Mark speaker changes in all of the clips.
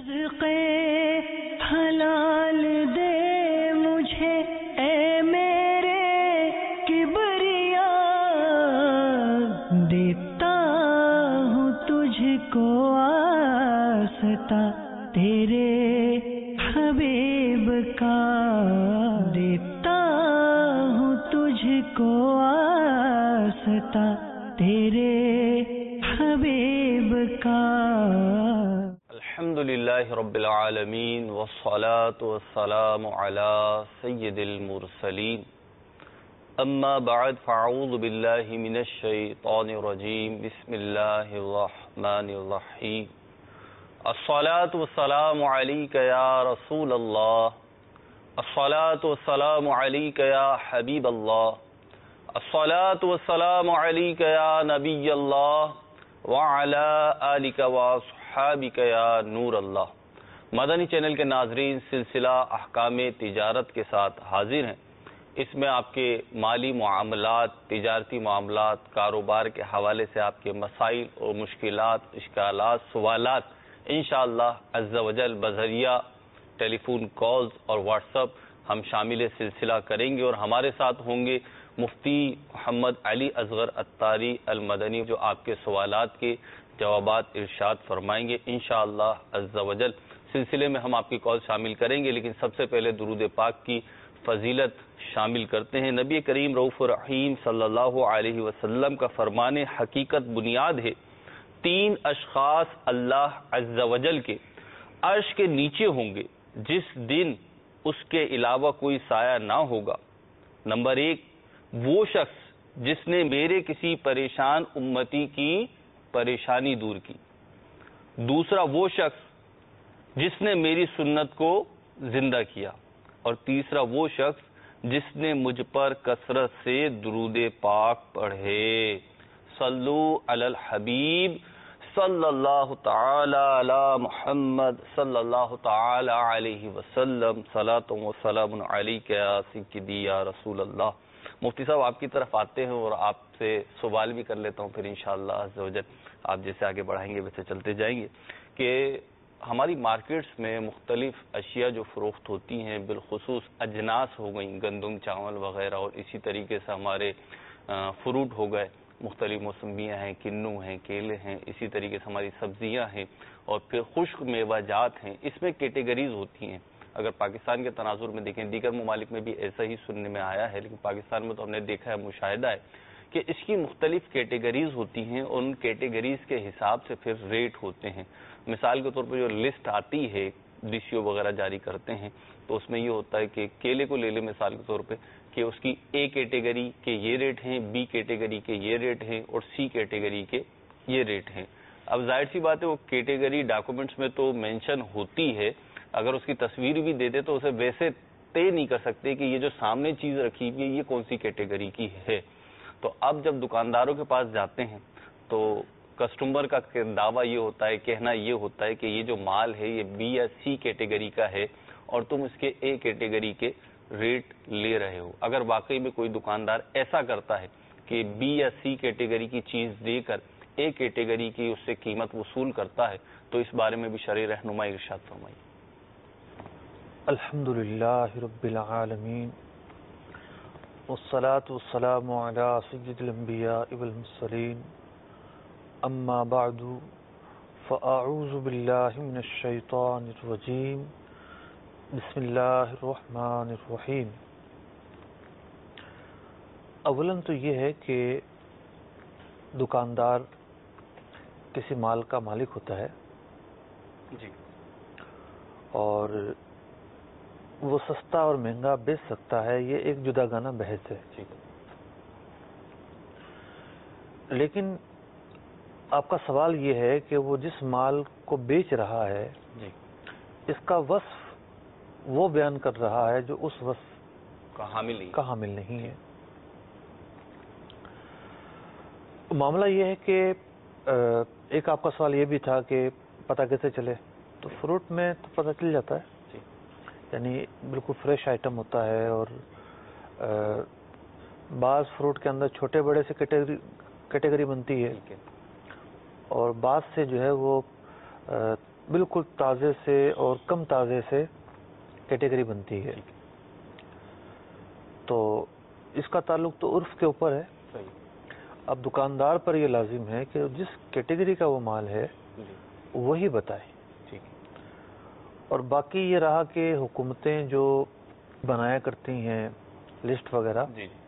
Speaker 1: رزقے حلال دے مجھے اے میرے کبریا، دیتا ہوں تجھ کو آستا تیرے حبیب کا، دیتا ہوں تجھ کو آستا تیرے حبیب کا۔
Speaker 2: الحمدللہ رب العالمین والصلاة والسلام علی سید المرسلین، اما بعد فاعوذ باللہ من الشیطان الرجیم، بسم اللہ الرحمن الرحیم۔ الصلاة والسلام علیک یا رسول اللہ، الصلاة والسلام علیک یا حبیب اللہ، الصلاة والسلام علیک یا نبی اللہ وعلی آلک واصحابک یا نور اللہ۔ مدنی چینل کے ناظرین، سلسلہ احکام تجارت کے ساتھ حاضر ہیں۔ اس میں آپ کے مالی معاملات، تجارتی معاملات، کاروبار کے حوالے سے آپ کے مسائل اور مشکلات، اشکالات، سوالات انشاءاللہ عز و جل بذریعہ ٹیلی فون کالز اور واٹس ایپ ہم شامل سلسلہ کریں گے، اور ہمارے ساتھ ہوں گے مفتی محمد علی اصغر عطاری المدنی، جو آپ کے سوالات کے جوابات ارشاد فرمائیں گے انشاءاللہ عز و جل۔ سلسلے میں ہم آپ کی کال شامل کریں گے، لیکن سب سے پہلے درود پاک کی فضیلت شامل کرتے ہیں۔ نبی کریم رؤوف الرحیم صلی اللہ علیہ وسلم کا فرمان حقیقت بنیاد ہے، 3 اشخاص اللہ عز و جل کے عرش کے نیچے ہوں گے جس دن اس کے علاوہ کوئی سایہ نہ ہوگا۔ نمبر 1، وہ شخص جس نے میرے کسی پریشان امتی کی پریشانی دور کی۔ دوسرا، وہ شخص جس نے میری سنت کو زندہ کیا۔ اور تیسرا، وہ شخص جس نے مجھ پر کثرت سے درود پاک پڑھے۔ صلو علی الحبیب صلی اللہ تعالی علی محمد صلی اللہ تعالی علیہ وسلم، صلاۃ و سلام علیک یا سیدی یا رسول اللہ۔ مفتی صاحب، آپ کی طرف آتے ہیں اور آپ سے سوال بھی کر لیتا ہوں، پھر انشاءاللہ عز و جل آپ جیسے آگے بڑھائیں گے ویسے چلتے جائیں گے، کہ ہماری مارکیٹس میں مختلف اشیاء جو فروخت ہوتی ہیں، بالخصوص اجناس ہو گئیں، گندم، چاول وغیرہ، اور اسی طریقے سے ہمارے فروٹ ہو گئے، مختلف موسمیاں ہیں، کنو ہیں، کیلے ہیں، اسی طریقے سے ہماری سبزیاں ہیں، اور پھر خشک میوہ جات ہیں۔ اس میں کیٹیگریز ہوتی ہیں۔ اگر پاکستان کے تناظر میں دیکھیں، دیگر ممالک میں بھی ایسا ہی سننے میں آیا ہے، لیکن پاکستان میں تو ہم نے دیکھا ہے، مشاہدہ ہے کہ اس کی مختلف کیٹیگریز ہوتی ہیں، اور ان کیٹیگریز کے حساب سے پھر ریٹ ہوتے ہیں۔ مثال کے طور پر جو لسٹ آتی ہے، DCO وغیرہ جاری کرتے ہیں، تو اس میں یہ ہوتا ہے کہ کیلے کو لے لیں مثال کے طور پہ، کہ اس کی A کیٹیگری کے یہ ریٹ ہیں، B کیٹیگری کے یہ ریٹ ہیں، اور C کیٹیگری کے یہ ریٹ ہیں۔ اب ظاہر سی بات ہے، وہ کیٹیگری ڈاکومنٹس میں تو مینشن ہوتی ہے، اگر اس کی تصویر بھی دے دے تو اسے ویسے طے نہیں کر سکتے کہ یہ جو سامنے چیز رکھی ہوئی ہے یہ کون سی کیٹیگری کی ہے۔ تو اب جب دکانداروں کے پاس جاتے ہیں تو کسٹمر کا دعویٰ یہ ہوتا ہے، کہنا یہ ہوتا ہے کہ یہ جو مال ہے یہ B یا C کیٹیگری کا ہے، اور تم اس کے A کیٹیگری کے ریٹ لے رہے ہو۔ اگر واقعی میں کوئی دکاندار ایسا کرتا ہے کہ B یا C کیٹیگری کی چیز دے کر A کیٹیگری کی اس سے قیمت وصول کرتا ہے، تو اس بارے میں بھی شرعی رہنمائی ارشاد فرمائیے۔
Speaker 3: الحمدللہ رب العالمین، والصلاة والسلام علی سید الانبیاء والمرسلین، اما بعد فاعوذ باللہ من الشیطان الرجیم، بسم اللہ الرحمن الرحیم۔ اولاً تو یہ ہے کہ دکاندار کسی مال کا مالک ہوتا ہے،
Speaker 2: جی،
Speaker 3: اور وہ سستا اور مہنگا بیچ سکتا ہے، یہ ایک جداگانہ بحث ہے۔
Speaker 2: جی،
Speaker 3: لیکن آپ کا سوال یہ ہے کہ وہ جس مال کو بیچ رہا ہے
Speaker 2: جی،
Speaker 3: اس کا وصف وہ بیان کر رہا ہے جو اس وصف
Speaker 2: کا حامل
Speaker 3: نہیں ہے۔ معاملہ یہ ہے کہ ایک آپ کا سوال یہ بھی تھا کہ پتہ کیسے چلے، تو فروٹ میں تو پتہ چل جاتا ہے، یعنی بالکل فریش آئٹم ہوتا ہے، اور بعض فروٹ کے اندر چھوٹے بڑے سے کیٹیگری بنتی ہے، اور بعض سے جو ہے وہ بالکل تازے سے اور کم تازے سے کیٹیگری بنتی ہے. تو اس کا تعلق تو عرف کے اوپر ہے. اب دکاندار پر یہ لازم ہے کہ جس کیٹیگری کا وہ مال ہے وہی بتائے. اور باقی یہ رہا کہ حکومتیں جو بنایا کرتی ہیں لسٹ وغیرہ،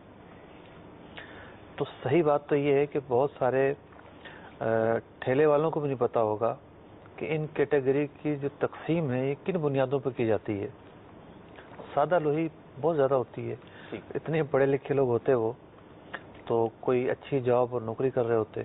Speaker 3: تو صحیح بات تو یہ ہے کہ بہت سارے ٹھیلے والوں کو بھی نہیں پتا ہوگا کہ ان کیٹیگری کی جو تقسیم ہے یہ کن بنیادوں پر کی جاتی ہے. سادہ لوہی بہت زیادہ ہوتی ہے، اتنے پڑھے لکھے لوگ ہوتے وہ تو کوئی اچھی جاب اور نوکری کر رہے ہوتے.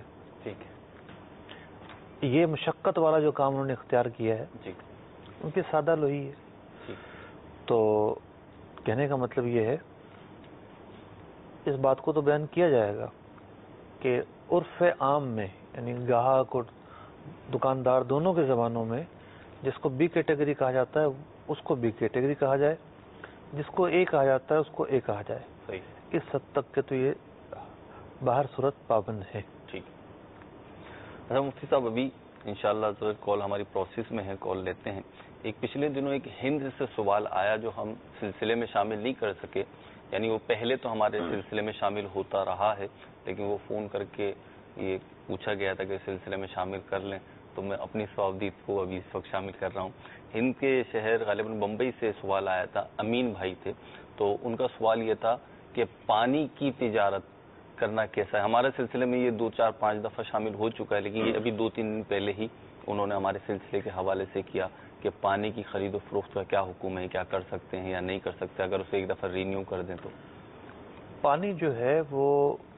Speaker 3: یہ مشقت والا جو کام انہوں نے اختیار کیا ہے ان کی سادہ لوہی ہے. تو کہنے کا مطلب یہ ہے، اس بات کو تو بیان کیا جائے گا کہ عرف عام میں یعنی گاہک اور دکاندار دونوں کے زبانوں میں جس کو بی کیٹیگری کہا جاتا ہے اس کو بی کیٹیگری کہا جائے، جس کو اے کہا جاتا ہے اس کو اے کہا جائے. اس حد تک کہ تو یہ باہر صورت پابند ہے.
Speaker 2: ٹھیک. اچھا مفتی صاحب، ابھی انشاءاللہ کال ہماری پروسیس میں ہے، کال لیتے ہیں. ایک پچھلے دنوں ایک ہند سے سوال آیا جو ہم سلسلے میں شامل نہیں کر سکے، یعنی وہ پہلے تو ہمارے سلسلے میں شامل ہوتا رہا ہے لیکن وہ فون کر کے یہ پوچھا گیا تھا کہ سلسلے میں شامل کر لیں، تو میں اپنی صوابدید کو ابھی اس وقت شامل کر رہا ہوں. ہند کے شہر غالباً بمبئی سے سوال آیا تھا، امین بھائی تھے. تو ان کا سوال یہ تھا کہ پانی کی تجارت کرنا کیسا ہے. ہمارے سلسلے میں یہ 2-4-5 دفعہ شامل ہو چکا ہے لیکن یہ ابھی 2-3 دن پہلے ہی انہوں نے ہمارے سلسلے کے حوالے سے کیا کہ پانی کی خرید و فروخت کا کیا حکم ہے، کیا کر سکتے ہیں یا نہیں کر سکتے اگر اسے ایک دفعہ رینیو کر دیں تو.
Speaker 3: پانی جو ہے وہ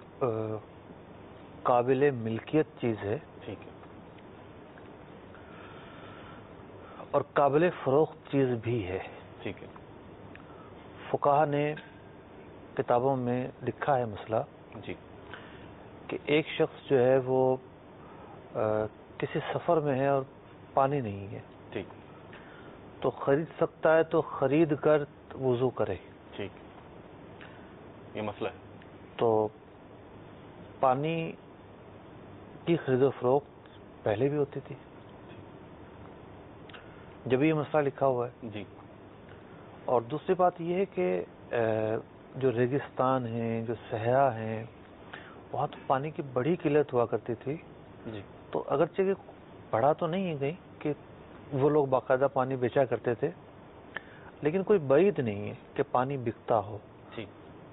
Speaker 3: قابل ملکیت چیز ہے.
Speaker 2: ٹھیک ہے.
Speaker 3: اور قابل فروخت چیز بھی ہے.
Speaker 2: ٹھیک ہے.
Speaker 3: فقہا نے کتابوں میں لکھا ہے مسئلہ کہ ایک شخص جو ہے وہ کسی سفر میں ہے اور پانی نہیں ہے،
Speaker 2: ٹھیک،
Speaker 3: تو خرید سکتا ہے تو خرید کر وضو کرے.
Speaker 2: ٹھیک، یہ مسئلہ ہے.
Speaker 3: تو پانی کی خرید و فروخت پہلے بھی ہوتی تھی جب یہ مسئلہ لکھا ہوا ہے.
Speaker 2: جی.
Speaker 3: اور دوسری بات یہ ہے کہ جو ریگستان ہیں، جو صحرا ہیں، وہاں تو پانی کی بڑی قلت ہوا کرتی تھی.
Speaker 2: جی.
Speaker 3: تو اگرچہ کہ پڑھا تو نہیں ہے کہیں کہ وہ لوگ باقاعدہ پانی بیچا کرتے تھے، لیکن کوئی بعید نہیں ہے کہ پانی بکتا ہو.
Speaker 2: جی.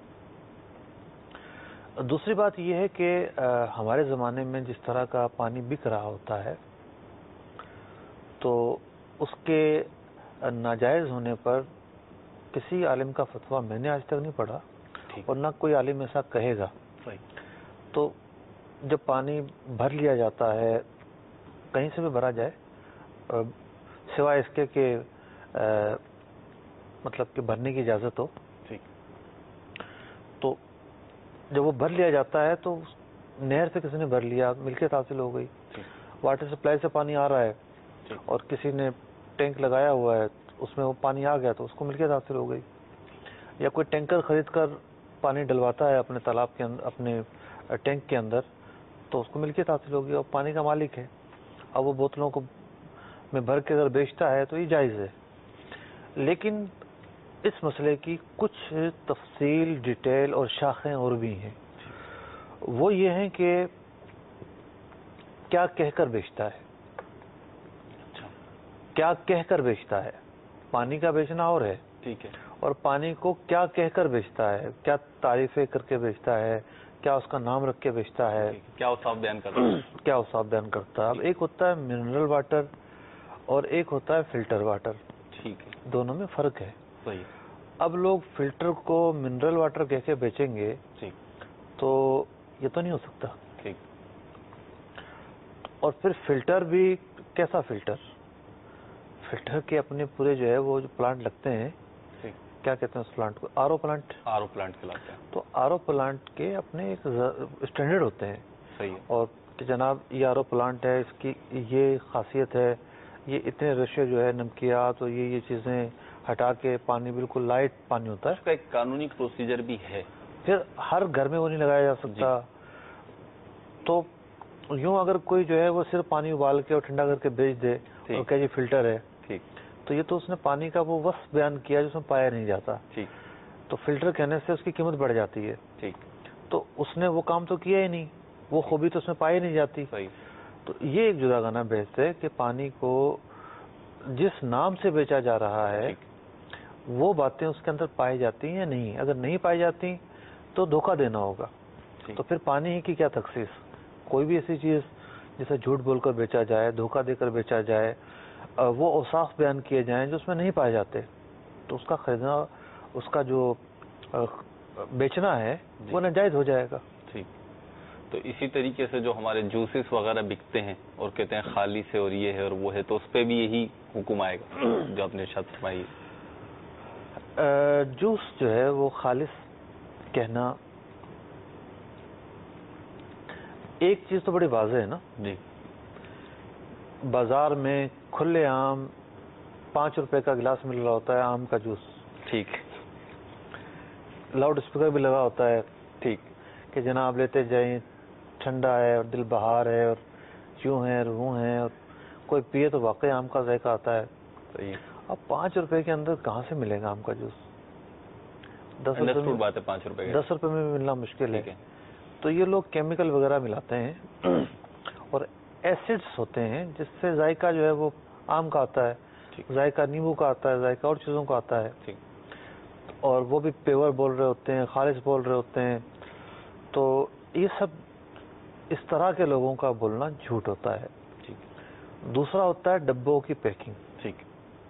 Speaker 3: دوسری بات یہ ہے کہ ہمارے زمانے میں جس طرح کا پانی بک رہا ہوتا ہے تو اس کے ناجائز ہونے پر کسی عالم کا فتویٰ میں نے آج تک نہیں پڑھا اور نہ کوئی عالم ایسا کہے گا. تو جب پانی بھر لیا جاتا ہے، کہیں سے بھی بھرا جائے، سوائے اس کے کہ مطلب کہ بھرنے کی اجازت ہو، تو جب وہ بھر لیا جاتا ہے تو نہر سے کسی نے بھر لیا، ملکیت حاصل ہو گئی. واٹر سپلائی سے پانی آ رہا ہے اور کسی نے ٹینک لگایا ہوا ہے، اس میں وہ پانی آ گیا تو اس کو ملکیت حاصل ہو گئی. یا کوئی ٹینکر خرید کر پانی ڈلواتا ہے اپنے تالاب کے اندر، اپنے ٹینک کے اندر، تو اس کو ملکیت حاصل ہوگی اور پانی کا مالک ہے. اب وہ بوتلوں کو میں بھر کے اگر بیچتا ہے تو یہ جائز ہے. لیکن اس مسئلے کی کچھ تفصیل، ڈیٹیل اور شاخیں اور بھی ہیں. وہ یہ ہیں کہ کیا کہہ کر بیچتا ہے، کیا کہہ کر بیچتا ہے. پانی کا بیچنا اور ہے،
Speaker 2: ٹھیک ہے،
Speaker 3: اور پانی کو کیا کہہ کر بیچتا ہے، کیا تعریفیں کر کے بیچتا ہے، کیا اس کا نام رکھ کے بیچتا ہے،
Speaker 2: کیا اوصاف بیان کرتا ہے،
Speaker 3: کیا اوصاف بیان کرتا ہے. اب ایک ہوتا ہے منرل واٹر اور ایک ہوتا ہے فلٹر واٹر.
Speaker 2: ٹھیک ہے،
Speaker 3: دونوں میں فرق ہے.
Speaker 2: صحیح.
Speaker 3: اب لوگ فلٹر کو منرل واٹر کہہ کے بیچیں گے تو یہ تو نہیں ہو سکتا.
Speaker 2: ٹھیک.
Speaker 3: اور پھر فلٹر بھی کیسا فلٹر کے اپنے پورے جو ہے وہ جو پلانٹ لگتے ہیں، کیا کہتے ہیں اس پلانٹ کو، R O plant.
Speaker 2: R O plant کہلاتے ہیں.
Speaker 3: تو آر او پلانٹ کے اپنے ایک اسٹینڈرڈ ہوتے ہیں.
Speaker 2: صحیح ہے.
Speaker 3: اور کہ جناب یہ آر او پلانٹ ہے، اس کی یہ خاصیت ہے، یہ اتنے رشے جو ہے نمکیات اور یہ چیزیں ہٹا کے پانی بالکل لائٹ پانی ہوتا ہے.
Speaker 2: اس کا ایک قانونی پروسیجر بھی ہے.
Speaker 3: پھر ہر گھر میں وہ نہیں لگایا جا سکتا. تو یوں اگر کوئی جو ہے وہ صرف پانی ابال کے اور ٹھنڈا کر کے بیچ دے اور کہا جی فلٹر ہے.
Speaker 2: ٹھیک.
Speaker 3: تو یہ تو اس نے پانی کا وہ وصف بیان کیا جس میں پایا نہیں جاتا.
Speaker 2: ٹھیک.
Speaker 3: تو فلٹر کہنے سے اس کی قیمت بڑھ جاتی ہے.
Speaker 2: ٹھیک.
Speaker 3: تو اس نے وہ کام تو کیا ہی نہیں, وہ خوبی تو اس میں پائی نہیں جاتی.
Speaker 2: صحیح.
Speaker 3: تو یہ ایک جداگانہ بحث ہے کہ پانی کو جس نام سے بیچا جا رہا ہے وہ باتیں اس کے اندر پائی جاتی ہیں یا نہیں. اگر نہیں پائی جاتی تو دھوکہ دینا ہوگا. تو پھر پانی ہی کی کیا تخصیص. کوئی بھی ایسی چیز جسے جھوٹ بول کر بیچا جائے, دھوکہ دے کر بیچا جائے, وہ اوصاف بیان کیے جائیں جو اس میں نہیں پائے جاتے, تو اس کا خریدنا, اس کا جو بیچنا ہے وہ ناجائز ہو جائے گا.
Speaker 2: ٹھیک. تو اسی طریقے سے جو ہمارے جوسز وغیرہ بکتے ہیں اور کہتے ہیں خالص ہے اور یہ ہے اور وہ ہے, تو اس پہ بھی یہی حکم آئے گا جو آپ نے ارشاد فرمائی.
Speaker 3: جوس جو ہے وہ خالص کہنا, ایک چیز تو بڑی واضح ہے نا
Speaker 2: جی.
Speaker 3: بازار میں کھلے عام 5 روپے کا گلاس مل رہا ہوتا ہے آم کا جوس.
Speaker 2: ٹھیک.
Speaker 3: لاؤڈ اسپیکر بھی لگا ہوتا ہے.
Speaker 2: ٹھیک.
Speaker 3: کہ جناب لیتے جائیں, ٹھنڈا ہے اور دل بہار ہے اور یوں ہے اور وہ ہے, اور کوئی پیے تو واقعی آم کا ذائقہ آتا ہے.
Speaker 2: صحیح.
Speaker 3: اب 5 روپے کے اندر کہاں سے ملے گا آم کا جوس؟ 10
Speaker 2: بات ہے 5 روپے
Speaker 3: 10 روپے میں بھی ملنا مشکل ہے. تو یہ لوگ کیمیکل وغیرہ ملاتے ہیں اور ایسڈز ہوتے ہیں جس سے ذائقہ جو ہے وہ آم کا آتا ہے, ذائقہ نیمبو کا آتا ہے, ذائقہ اور چیزوں کا آتا ہے. اور وہ بھی پیور بول رہے ہوتے ہیں, خالص بول رہے ہوتے ہیں. تو یہ سب اس طرح کے لوگوں کا بولنا جھوٹ ہوتا ہے. دوسرا ہوتا ہے ڈبوں کی پیکنگ.
Speaker 2: ٹھیک.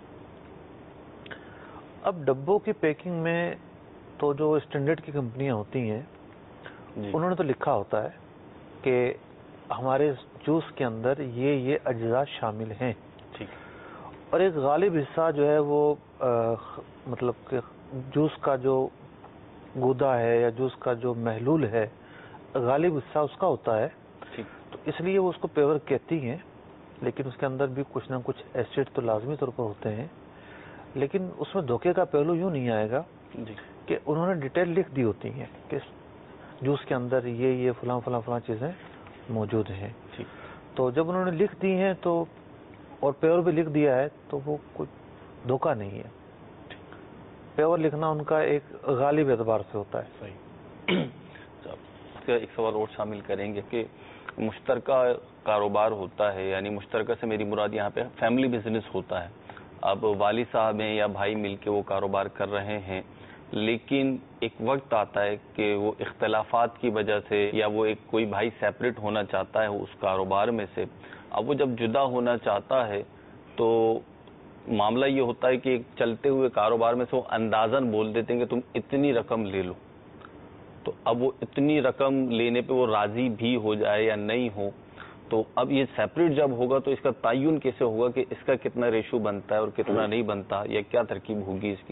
Speaker 3: اب ڈبوں کی پیکنگ میں تو جو اسٹینڈرڈ کی کمپنیاں ہوتی ہیں انہوں نے تو لکھا ہوتا ہے کہ ہمارے جوس کے اندر یہ اجزاء شامل ہیں.
Speaker 2: ٹھیک.
Speaker 3: اور ایک غالب حصہ جو ہے وہ مطلب کہ جوس کا جو گودا ہے یا جوس کا جو محلول ہے غالب حصہ اس کا ہوتا ہے. تو اس لیے وہ اس کو پیور کہتی ہیں, لیکن اس کے اندر بھی کچھ نہ کچھ ایسڈ تو لازمی طور پر ہوتے ہیں. لیکن اس میں دھوکے کا پہلو یوں نہیں آئے گا کہ انہوں نے ڈیٹیل لکھ دی ہوتی ہیں کہ جوس کے اندر یہ فلاں فلاں فلاں چیزیں موجود ہیں. تو جب انہوں نے لکھ دی ہیں تو اور پیور بھی لکھ دیا ہے تو وہ کوئی دھوکہ نہیں ہے. پیور لکھنا ان کا ایک غالب اعتبار سے ہوتا ہے.
Speaker 2: صحیح. ایک سوال اور شامل کریں گے کہ مشترکہ کاروبار ہوتا ہے, یعنی مشترکہ سے میری مراد یہاں پہ فیملی بزنس ہوتا ہے. اب والد صاحب ہیں یا بھائی مل کے وہ کاروبار کر رہے ہیں, لیکن ایک وقت آتا ہے کہ وہ اختلافات کی وجہ سے یا وہ ایک کوئی بھائی سیپریٹ ہونا چاہتا ہے اس کاروبار میں سے. اب وہ جب جدا ہونا چاہتا ہے تو معاملہ یہ ہوتا ہے کہ ایک چلتے ہوئے کاروبار میں سے وہ اندازاً بول دیتے ہیں کہ تم اتنی رقم لے لو. تو اب وہ اتنی رقم لینے پہ وہ راضی بھی ہو جائے یا نہیں ہو, تو اب یہ سیپریٹ جب ہوگا تو اس کا تعین کیسے ہوگا کہ اس کا کتنا ریشو بنتا ہے اور کتنا نہیں بنتا, یا کیا ترکیب ہوگی اس کی؟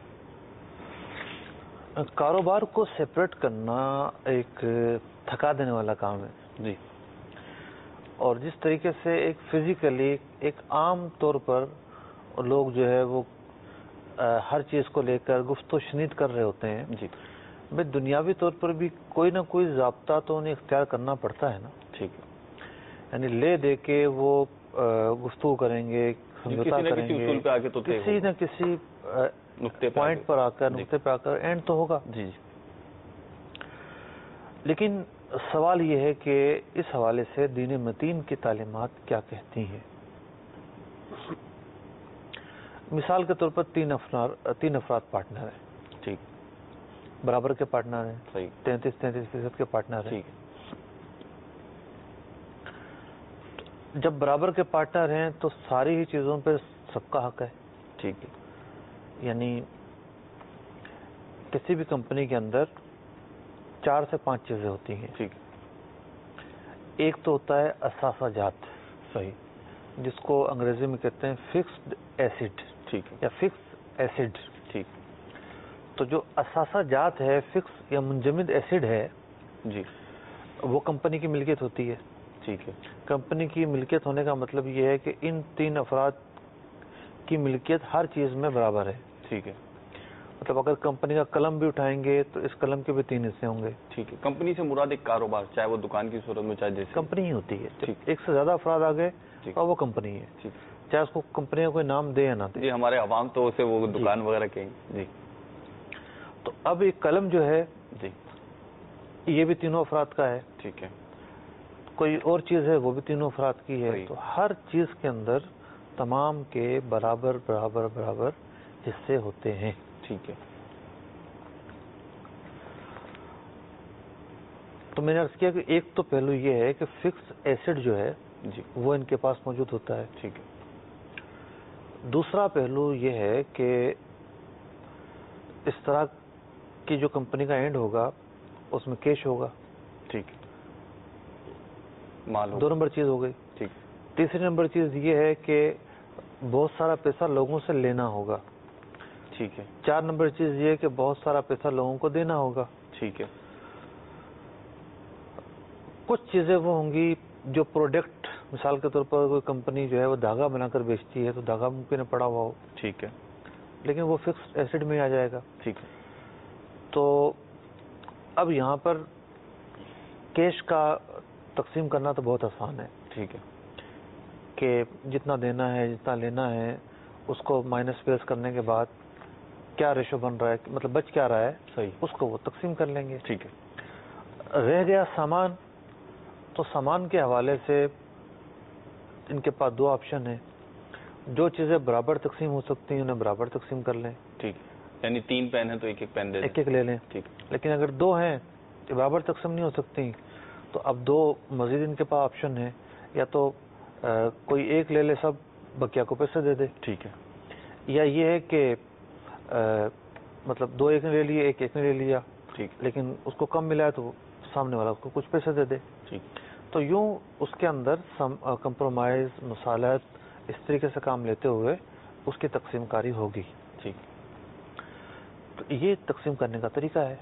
Speaker 3: کاروبار کو سیپریٹ کرنا ایک تھکا دینے والا کام ہے.
Speaker 2: جی.
Speaker 3: اور جس طریقے سے ایک فزیکلی ایک عام طور پر لوگ جو ہے وہ ہر چیز کو لے کر گفت و شنید کر رہے ہوتے ہیں,
Speaker 2: جی,
Speaker 3: بھائی دنیاوی طور پر بھی کوئی نہ کوئی ضابطہ تو انہیں اختیار کرنا پڑتا ہے نا.
Speaker 2: ٹھیک ہے.
Speaker 3: یعنی لے دے کے وہ گفتگو کریں گے, سمجھوتا کریں گے, کسی نہ کسی پوائنٹ پر آ کر, نقطے پہ آ کر اینڈ تو ہوگا.
Speaker 2: جی.
Speaker 3: لیکن سوال یہ ہے کہ اس حوالے سے دین متین کی تعلیمات کیا کہتی ہیں. مثال کے طور پر 3 افراد پارٹنر ہیں.
Speaker 2: ٹھیک.
Speaker 3: برابر کے پارٹنر ہیں.
Speaker 2: صحیح.
Speaker 3: 33% کے پارٹنر ہیں.
Speaker 2: ٹھیک.
Speaker 3: جب برابر کے پارٹنر ہیں تو ساری ہی چیزوں پہ سب کا حق ہے.
Speaker 2: ٹھیک ہے.
Speaker 3: یعنی کسی بھی کمپنی کے اندر 4 سے 5 چیزیں ہوتی ہیں.
Speaker 2: ٹھیک.
Speaker 3: ایک تو ہوتا ہے اثاثہ جات.
Speaker 2: صحیح.
Speaker 3: جس کو انگریزی میں کہتے ہیں فکسڈ ایسڈ.
Speaker 2: ٹھیک ہے.
Speaker 3: یا فکس ایسڈ.
Speaker 2: ٹھیک.
Speaker 3: تو جو اثاثہ جات ہے, فکس یا منجمد ایسڈ ہے,
Speaker 2: جی,
Speaker 3: وہ کمپنی کی ملکیت ہوتی ہے.
Speaker 2: ٹھیک ہے.
Speaker 3: کمپنی کی ملکیت ہونے کا مطلب یہ ہے کہ ان 3 افراد کی ملکیت ہر چیز میں برابر ہے.
Speaker 2: ٹھیک ہے.
Speaker 3: مطلب اگر کمپنی کا قلم بھی اٹھائیں گے تو اس قلم کے بھی 3 حصے ہوں گے.
Speaker 2: ٹھیک ہے. کمپنی سے مراد ایک کاروبار, چاہے وہ دکان کی صورت میں چاہے جیسے
Speaker 3: کمپنی ہی ہوتی ہے. ایک سے زیادہ افراد آ گئے اور وہ کمپنی ہے. چاہے اس کو کمپنی کا کوئی نام دے یا نہ دے.
Speaker 2: جی ہمارے عوام تو اسے وہ دکان وغیرہ کہیں. جی
Speaker 3: تو اب ایک قلم جو ہے
Speaker 2: جی
Speaker 3: یہ بھی تینوں افراد کا ہے.
Speaker 2: ٹھیک ہے.
Speaker 3: کوئی اور چیز ہے وہ بھی تینوں افراد کی ہے. تو ہر چیز کے اندر تمام کے برابر برابر برابر حصے ہوتے ہیں.
Speaker 2: ٹھیک ہے.
Speaker 3: تو میں نے عرض کیا کہ ایک تو پہلو یہ ہے کہ فکس ایسڈ جو ہے
Speaker 2: جی
Speaker 3: وہ ان کے پاس موجود ہوتا ہے.
Speaker 2: ٹھیک ہے.
Speaker 3: دوسرا پہلو یہ ہے کہ اس طرح کی جو کمپنی کا اینڈ ہوگا اس میں کیش ہوگا.
Speaker 2: ٹھیک ہے. مال
Speaker 3: 2 نمبر چیز ہو گئی.
Speaker 2: ٹھیک.
Speaker 3: تیسری نمبر چیز یہ ہے کہ بہت سارا پیسہ لوگوں سے لینا ہوگا.
Speaker 2: ٹھیک ہے.
Speaker 3: 4 نمبر چیز یہ ہے کہ بہت سارا پیسہ لوگوں کو دینا ہوگا.
Speaker 2: ٹھیک ہے.
Speaker 3: کچھ چیزیں وہ ہوں گی جو پروڈکٹ، مثال کے طور پر کوئی کمپنی جو ہے وہ دھاگا بنا کر بیچتی ہے تو دھاگا ممکن پڑا ہوا ہو.
Speaker 2: ٹھیک ہے.
Speaker 3: لیکن وہ فکس ایسڈ میں آ جائے گا.
Speaker 2: ٹھیک ہے.
Speaker 3: تو اب یہاں پر کیش کا تقسیم کرنا تو بہت آسان ہے.
Speaker 2: ٹھیک ہے.
Speaker 3: کہ جتنا دینا ہے جتنا لینا ہے اس کو مائنس پیس کرنے کے بعد کیا ریشو بن رہا ہے، مطلب بچ کیا رہا ہے،
Speaker 2: صحیح،
Speaker 3: اس کو وہ تقسیم کر لیں گے.
Speaker 2: ٹھیک ہے.
Speaker 3: رہ گیا سامان، تو سامان کے حوالے سے ان کے پاس 2 آپشن ہیں. جو چیزیں برابر تقسیم ہو سکتی ہیں انہیں برابر تقسیم کر لیں.
Speaker 2: ٹھیک. یعنی 3 پین ہیں تو ایک پین دے دیں.
Speaker 3: ایک لے لیں.
Speaker 2: ٹھیک.
Speaker 3: لیکن اگر 2 ہیں تو برابر تقسیم نہیں ہو سکتی تو اب 2 مزید ان کے پاس آپشن ہے. یا تو کوئی ایک لے لے سب، بقیہ کو پیسے دے دے.
Speaker 2: ٹھیک ہے.
Speaker 3: یا یہ ہے کہ مطلب 2 ایک نے لے لیے، ایک نے لے لیا.
Speaker 2: ٹھیک.
Speaker 3: لیکن اس کو کم ملا ہے تو سامنے والا اس کو کچھ پیسے دے دے.
Speaker 2: ٹھیک.
Speaker 3: تو یوں اس کے اندر کمپرومائز، مصالحت، اس طریقے سے کام لیتے ہوئے اس کی تقسیم کاری ہوگی.
Speaker 2: ٹھیک.
Speaker 3: تو یہ تقسیم کرنے کا طریقہ ہے.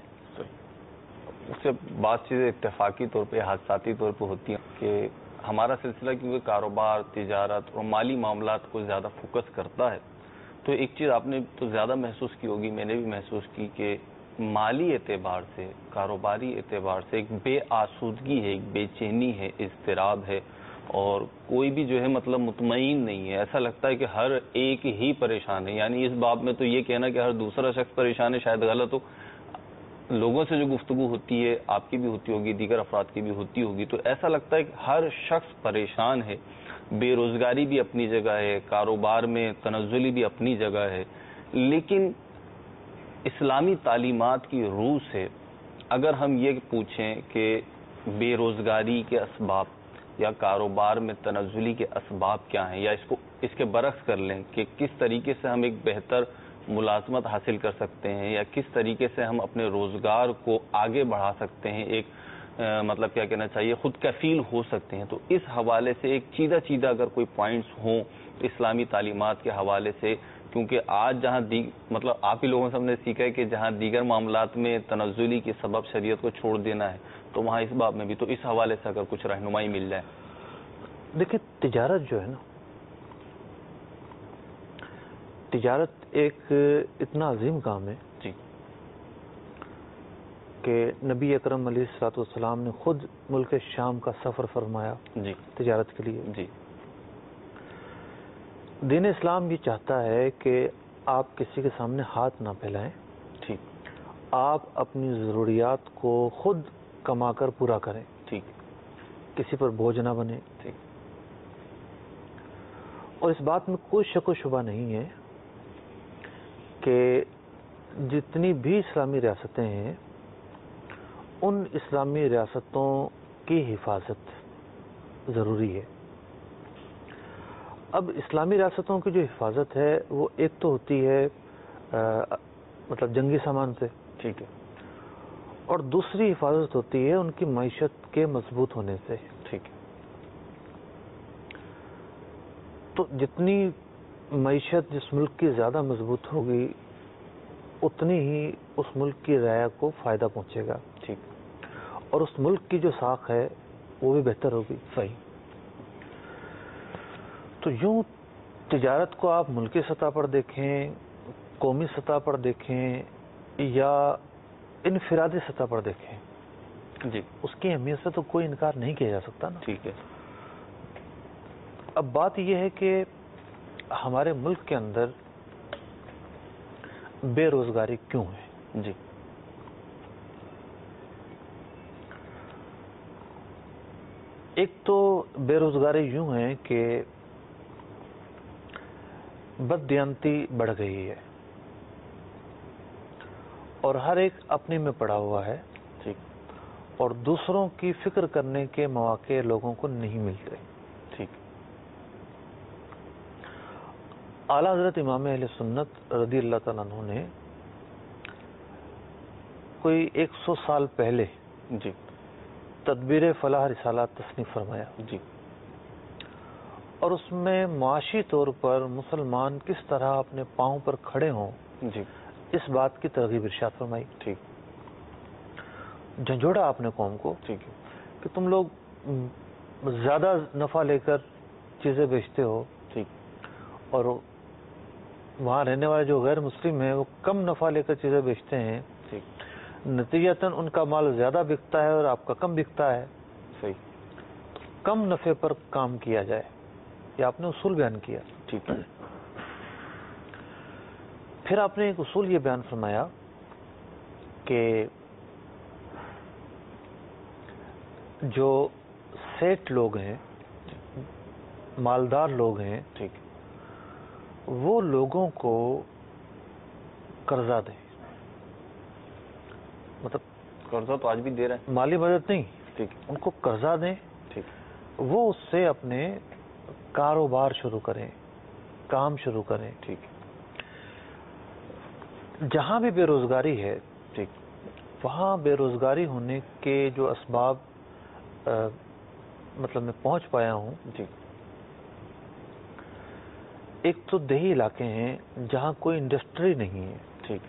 Speaker 2: اس سے بعض چیزیں اتفاقی طور پہ، حادثاتی طور پہ ہوتی ہیں کہ ہمارا سلسلہ کیونکہ کاروبار، تجارت اور مالی معاملات کو زیادہ فوکس کرتا ہے، تو ایک چیز آپ نے تو زیادہ محسوس کی ہوگی، میں نے بھی محسوس کی کہ مالی اعتبار سے، کاروباری اعتبار سے ایک بے آسودگی ہے، ایک بے چینی ہے، اضطراب ہے، اور کوئی بھی جو ہے مطلب مطمئن نہیں ہے. ایسا لگتا ہے کہ ہر ایک ہی پریشان ہے. یعنی اس باب میں تو یہ کہنا کہ ہر دوسرا شخص پریشان ہے شاید غلط ہو. لوگوں سے جو گفتگو ہوتی ہے، آپ کی بھی ہوتی ہوگی، دیگر افراد کی بھی ہوتی ہوگی، تو ایسا لگتا ہے کہ ہر شخص پریشان ہے. بے روزگاری بھی اپنی جگہ ہے، کاروبار میں تنزلی بھی اپنی جگہ ہے. لیکن اسلامی تعلیمات کی روح سے اگر ہم یہ پوچھیں کہ بے روزگاری کے اسباب یا کاروبار میں تنزلی کے اسباب کیا ہیں، یا اس کے برعکس کر لیں کہ کس طریقے سے ہم ایک بہتر ملازمت حاصل کر سکتے ہیں، یا کس طریقے سے ہم اپنے روزگار کو آگے بڑھا سکتے ہیں، ایک مطلب کیا کہنا چاہیے، خود کفیل ہو سکتے ہیں، تو اس حوالے سے ایک چیدہ اگر کوئی پوائنٹس ہوں اسلامی تعلیمات کے حوالے سے، کیونکہ آج جہاں مطلب آپ ہی لوگوں سے ہم نے سیکھا ہے کہ جہاں دیگر معاملات میں تنزلی کے سبب شریعت کو چھوڑ دینا ہے، تو وہاں اس باب میں بھی، تو اس حوالے سے اگر کچھ رہنمائی مل جائے.
Speaker 3: دیکھیں، تجارت جو ہے نا، تجارت ایک اتنا عظیم کام ہے
Speaker 2: جی
Speaker 3: کہ نبی اکرم علیہ الصلوۃ والسلام نے خود ملک شام کا سفر فرمایا
Speaker 2: جی
Speaker 3: تجارت کے لیے.
Speaker 2: جی.
Speaker 3: دین اسلام یہ چاہتا ہے کہ آپ کسی کے سامنے ہاتھ نہ پھیلائیں.
Speaker 2: ٹھیک.
Speaker 3: آپ اپنی ضروریات کو خود کما کر پورا کریں.
Speaker 2: ٹھیک.
Speaker 3: کسی پر بوجھ نہ بنے.
Speaker 2: ٹھیک.
Speaker 3: اور اس بات میں کوئی شک و شبہ نہیں ہے کہ جتنی بھی اسلامی ریاستیں ہیں ان اسلامی ریاستوں کی حفاظت ضروری ہے. اب اسلامی ریاستوں کی جو حفاظت ہے وہ ایک تو ہوتی ہے مطلب جنگی سامان سے.
Speaker 2: ٹھیک ہے.
Speaker 3: اور دوسری حفاظت ہوتی ہے ان کی معیشت کے مضبوط ہونے سے.
Speaker 2: ٹھیک ہے.
Speaker 3: تو جتنی معیشت جس ملک کی زیادہ مضبوط ہوگی اتنی ہی اس ملک کی رعایا کو فائدہ پہنچے گا.
Speaker 2: ٹھیک.
Speaker 3: اور اس ملک کی جو ساکھ ہے وہ بھی بہتر ہوگی.
Speaker 2: صحیح.
Speaker 3: تو یوں تجارت کو آپ ملکی سطح پر دیکھیں، قومی سطح پر دیکھیں یا انفرادی سطح پر دیکھیں،
Speaker 2: جی
Speaker 3: اس کی اہمیت سے تو کوئی انکار نہیں کیا جا سکتا نا.
Speaker 2: ٹھیک ہے.
Speaker 3: اب بات یہ ہے کہ ہمارے ملک کے اندر بے روزگاری کیوں ہے؟
Speaker 2: جی
Speaker 3: ایک تو بے روزگاری یوں ہے کہ بددیانتی بڑھ گئی ہے اور ہر ایک اپنے میں پڑا ہوا ہے،
Speaker 2: ٹھیک،
Speaker 3: اور دوسروں کی فکر کرنے کے مواقع لوگوں کو نہیں ملتے.
Speaker 2: ٹھیک.
Speaker 3: اعلیٰ حضرت امام اہل سنت رضی اللہ تعالیٰ عنہ نے کوئی 100 سال پہلے
Speaker 2: جی
Speaker 3: تدبیر فلاح رسالہ تصنیف فرمایا،
Speaker 2: جی
Speaker 3: اور اس میں معاشی طور پر مسلمان کس طرح اپنے پاؤں پر کھڑے ہوں
Speaker 2: جی
Speaker 3: اس بات کی ترغیب ارشاد فرمائی.
Speaker 2: ٹھیک،
Speaker 3: جھنجھوڑا آپ نے قوم کو
Speaker 2: ٹھیک ہے،
Speaker 3: کہ تم لوگ زیادہ نفع لے کر چیزیں بیچتے ہو،
Speaker 2: ٹھیک،
Speaker 3: اور وہاں رہنے والے جو غیر مسلم ہیں وہ کم نفع لے کر چیزیں بیچتے ہیں،
Speaker 2: ٹھیک،
Speaker 3: نتیجتاً ان کا مال زیادہ بکتا ہے اور آپ کا کم بکتا ہے.
Speaker 2: صحیح،
Speaker 3: کم نفع پر کام کیا جائے، یہ آپ نے اصول بیان کیا.
Speaker 2: ٹھیک،
Speaker 3: پھر آپ نے ایک اصول یہ بیان فرمایا کہ جو سیٹ لوگ ہیں، مالدار لوگ ہیں،
Speaker 2: ٹھیک،
Speaker 3: وہ لوگوں کو قرضہ دیں، مطلب
Speaker 2: قرضہ تو آج بھی دے رہے ہیں،
Speaker 3: مالی مدد نہیں،
Speaker 2: ٹھیک،
Speaker 3: ان کو قرضہ دیں،
Speaker 2: ٹھیک،
Speaker 3: وہ اس سے اپنے کاروبار شروع کریں، کام شروع کریں.
Speaker 2: ٹھیک،
Speaker 3: جہاں بھی بے روزگاری ہے،
Speaker 2: ٹھیک،
Speaker 3: وہاں بے روزگاری ہونے کے جو اسباب مطلب میں پہنچ پایا ہوں،
Speaker 2: جی
Speaker 3: ایک تو دیہی علاقے ہیں جہاں کوئی انڈسٹری نہیں ہے.
Speaker 2: ٹھیک،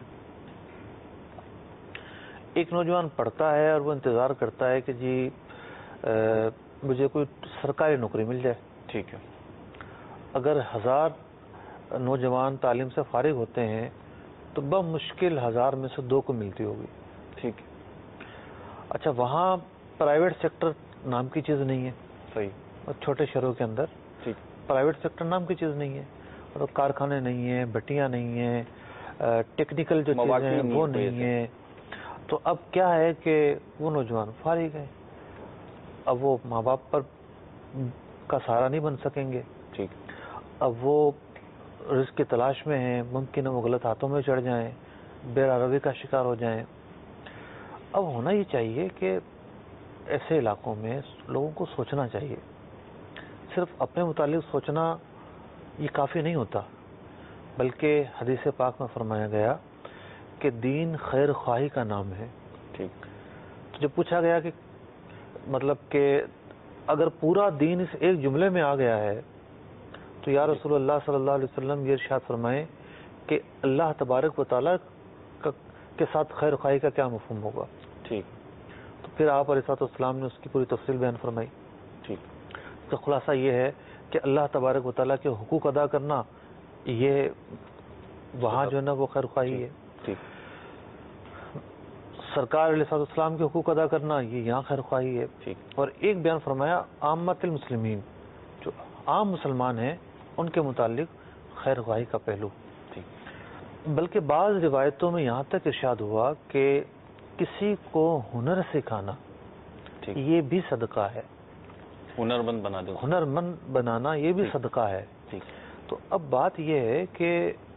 Speaker 3: ایک نوجوان پڑھتا ہے اور وہ انتظار کرتا ہے کہ جی مجھے کوئی سرکاری نوکری مل جائے.
Speaker 2: ٹھیک ہے،
Speaker 3: اگر 1000 نوجوان تعلیم سے فارغ ہوتے ہیں تو بمشکل 1000 میں سے 2 کو ملتی ہوگی.
Speaker 2: ٹھیک،
Speaker 3: اچھا، وہاں پرائیویٹ سیکٹر نام کی چیز نہیں ہے.
Speaker 2: صحیح،
Speaker 3: اور چھوٹے شہروں کے اندر
Speaker 2: ٹھیک،
Speaker 3: پرائیویٹ سیکٹر نام کی چیز نہیں ہے، اور کارخانے نہیں ہیں، بھٹیاں نہیں ہیں، ٹیکنیکل جو چیزیں ہیں وہ نہیں ہیں. تو اب کیا ہے کہ وہ نوجوان فارغ ہیں، اب وہ ماں باپ پر کا سہارا نہیں بن سکیں گے.
Speaker 2: ٹھیک،
Speaker 3: اب وہ رزق کی تلاش میں ہیں، ممکن ہے وہ غلط ہاتھوں میں چڑھ جائیں، بے روی کا شکار ہو جائیں. اب ہونا یہ چاہیے کہ ایسے علاقوں میں لوگوں کو سوچنا چاہیے. صرف اپنے متعلق سوچنا یہ کافی نہیں ہوتا، بلکہ حدیث پاک میں فرمایا گیا کہ دین خیر خواہی کا نام ہے.
Speaker 2: ٹھیک،
Speaker 3: تو جب پوچھا گیا کہ مطلب کہ اگر پورا دین اس ایک جملے میں آ گیا ہے تو یا رسول اللہ صلی اللہ علیہ وسلم یہ ارشاد فرمائیں کہ اللہ تبارک و تعالیٰ کے ساتھ خیر خواہی کا کیا مفہوم ہوگا.
Speaker 2: ٹھیک،
Speaker 3: تو پھر آپ علیہ السلام نے اس کی پوری تفصیل بیان فرمائی.
Speaker 2: ٹھیک،
Speaker 3: تو خلاصہ یہ ہے کہ اللہ تبارک و تعالیٰ کے حقوق ادا کرنا، یہ وہاں جو ہے نا وہ خیر خواہی ہے.
Speaker 2: ٹھیک،
Speaker 3: سرکار علیہ السلام کے حقوق ادا کرنا، یہ یہاں خیر خواہی ہے.
Speaker 2: ٹھیک،
Speaker 3: اور ایک بیان فرمایا عامت المسلمین، جو عام مسلمان ہیں ان کے متعلق خیر خواہی کا پہلو.
Speaker 2: ٹھیک،
Speaker 3: بلکہ بعض روایتوں میں یہاں تک ارشاد ہوا کہ کسی کو ہنر سکھانا
Speaker 2: ٹھیک،
Speaker 3: یہ بھی صدقہ ہے.
Speaker 2: ہنرمند بنا دو.
Speaker 3: ہنرمند بنانا یہ بھی صدقہ ہے.
Speaker 2: ٹھیک،
Speaker 3: تو اب بات یہ ہے کہ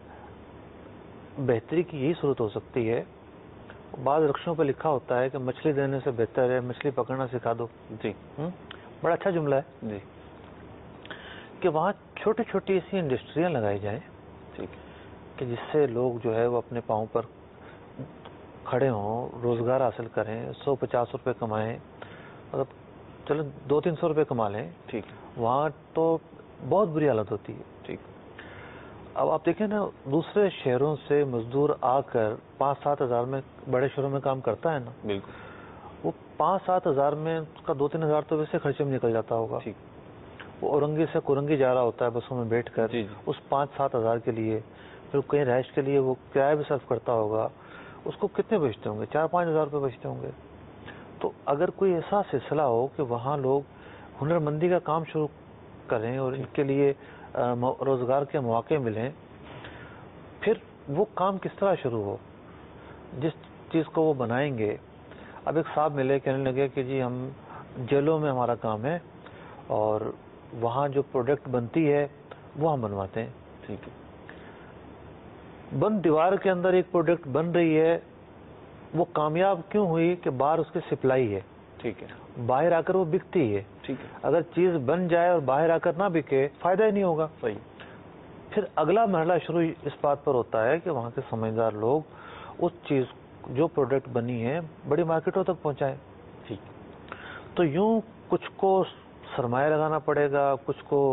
Speaker 3: بہتری کی یہی صورت ہو سکتی ہے، بعض رقشوں پہ لکھا ہوتا ہے کہ مچھلی دینے سے بہتر ہے مچھلی پکڑنا سکھا دو.
Speaker 2: جی،
Speaker 3: بڑا اچھا جملہ ہے
Speaker 2: جی،
Speaker 3: کہ وہاں چھوٹی چھوٹی ایسی انڈسٹریاں لگائی جائیں
Speaker 2: ٹھیک،
Speaker 3: کہ جس سے لوگ جو ہے وہ اپنے پاؤں پر کھڑے ہوں، روزگار حاصل کریں، 150 روپے کمائیں، مطلب چلو 200-300 روپے کما لیں.
Speaker 2: ٹھیک،
Speaker 3: وہاں تو بہت بری حالت ہوتی ہے.
Speaker 2: ٹھیک،
Speaker 3: اب آپ دیکھیں نا، دوسرے شہروں سے مزدور آ کر 5-7 ہزار میں بڑے شہروں میں کام کرتا ہے نا،
Speaker 2: بالکل،
Speaker 3: وہ 5-7 ہزار میں اس کا 2-3 ہزار تو ویسے خرچے میں نکل جاتا ہوگا.
Speaker 2: ٹھیک،
Speaker 3: وہ اورنگی سے کورنگی جا رہا ہوتا ہے بسوں میں بیٹھ کر،
Speaker 2: جی، جی،
Speaker 3: اس 5-7 ہزار کے لیے، پھر کہیں رہائش کے لیے وہ کرایہ بھی صرف کرتا ہوگا، اس کو کتنے بچتے ہوں گے؟ 4-5 ہزار روپے بچتے ہوں گے. تو اگر کوئی ایسا سلسلہ ہو کہ وہاں لوگ ہنرمندی کا کام شروع کریں اور ان کے لیے روزگار کے مواقع ملیں، پھر وہ کام کس طرح شروع ہو. جس چیز کو وہ بنائیں گے، اب ایک صاحب ملے کہنے لگے کہ جی ہم جیلوں میں ہمارا کام ہے اور وہاں جو پروڈکٹ بنتی ہے وہ ہم بنواتے ہیں.
Speaker 2: ٹھیک ہے.
Speaker 3: بند دیوار کے اندر ایک پروڈکٹ بن رہی ہے، وہ کامیاب کیوں ہوئی کہ باہر اس کی سپلائی ہے.
Speaker 2: ٹھیک ہے.
Speaker 3: باہر آ کر وہ بکتی ہے.
Speaker 2: ٹھیک ہے.
Speaker 3: اگر چیز بن جائے اور باہر آ کر نہ بکے، فائدہ ہی نہیں ہوگا.
Speaker 2: صحیح.
Speaker 3: پھر اگلا مرحلہ شروع اس بات پر ہوتا ہے کہ وہاں کے سمجھدار لوگ اس چیز جو پروڈکٹ بنی ہے بڑی مارکیٹوں تک پہنچائیں.
Speaker 2: ٹھیک.
Speaker 3: تو یوں کچھ کو سرمایہ لگانا پڑے گا، کچھ کو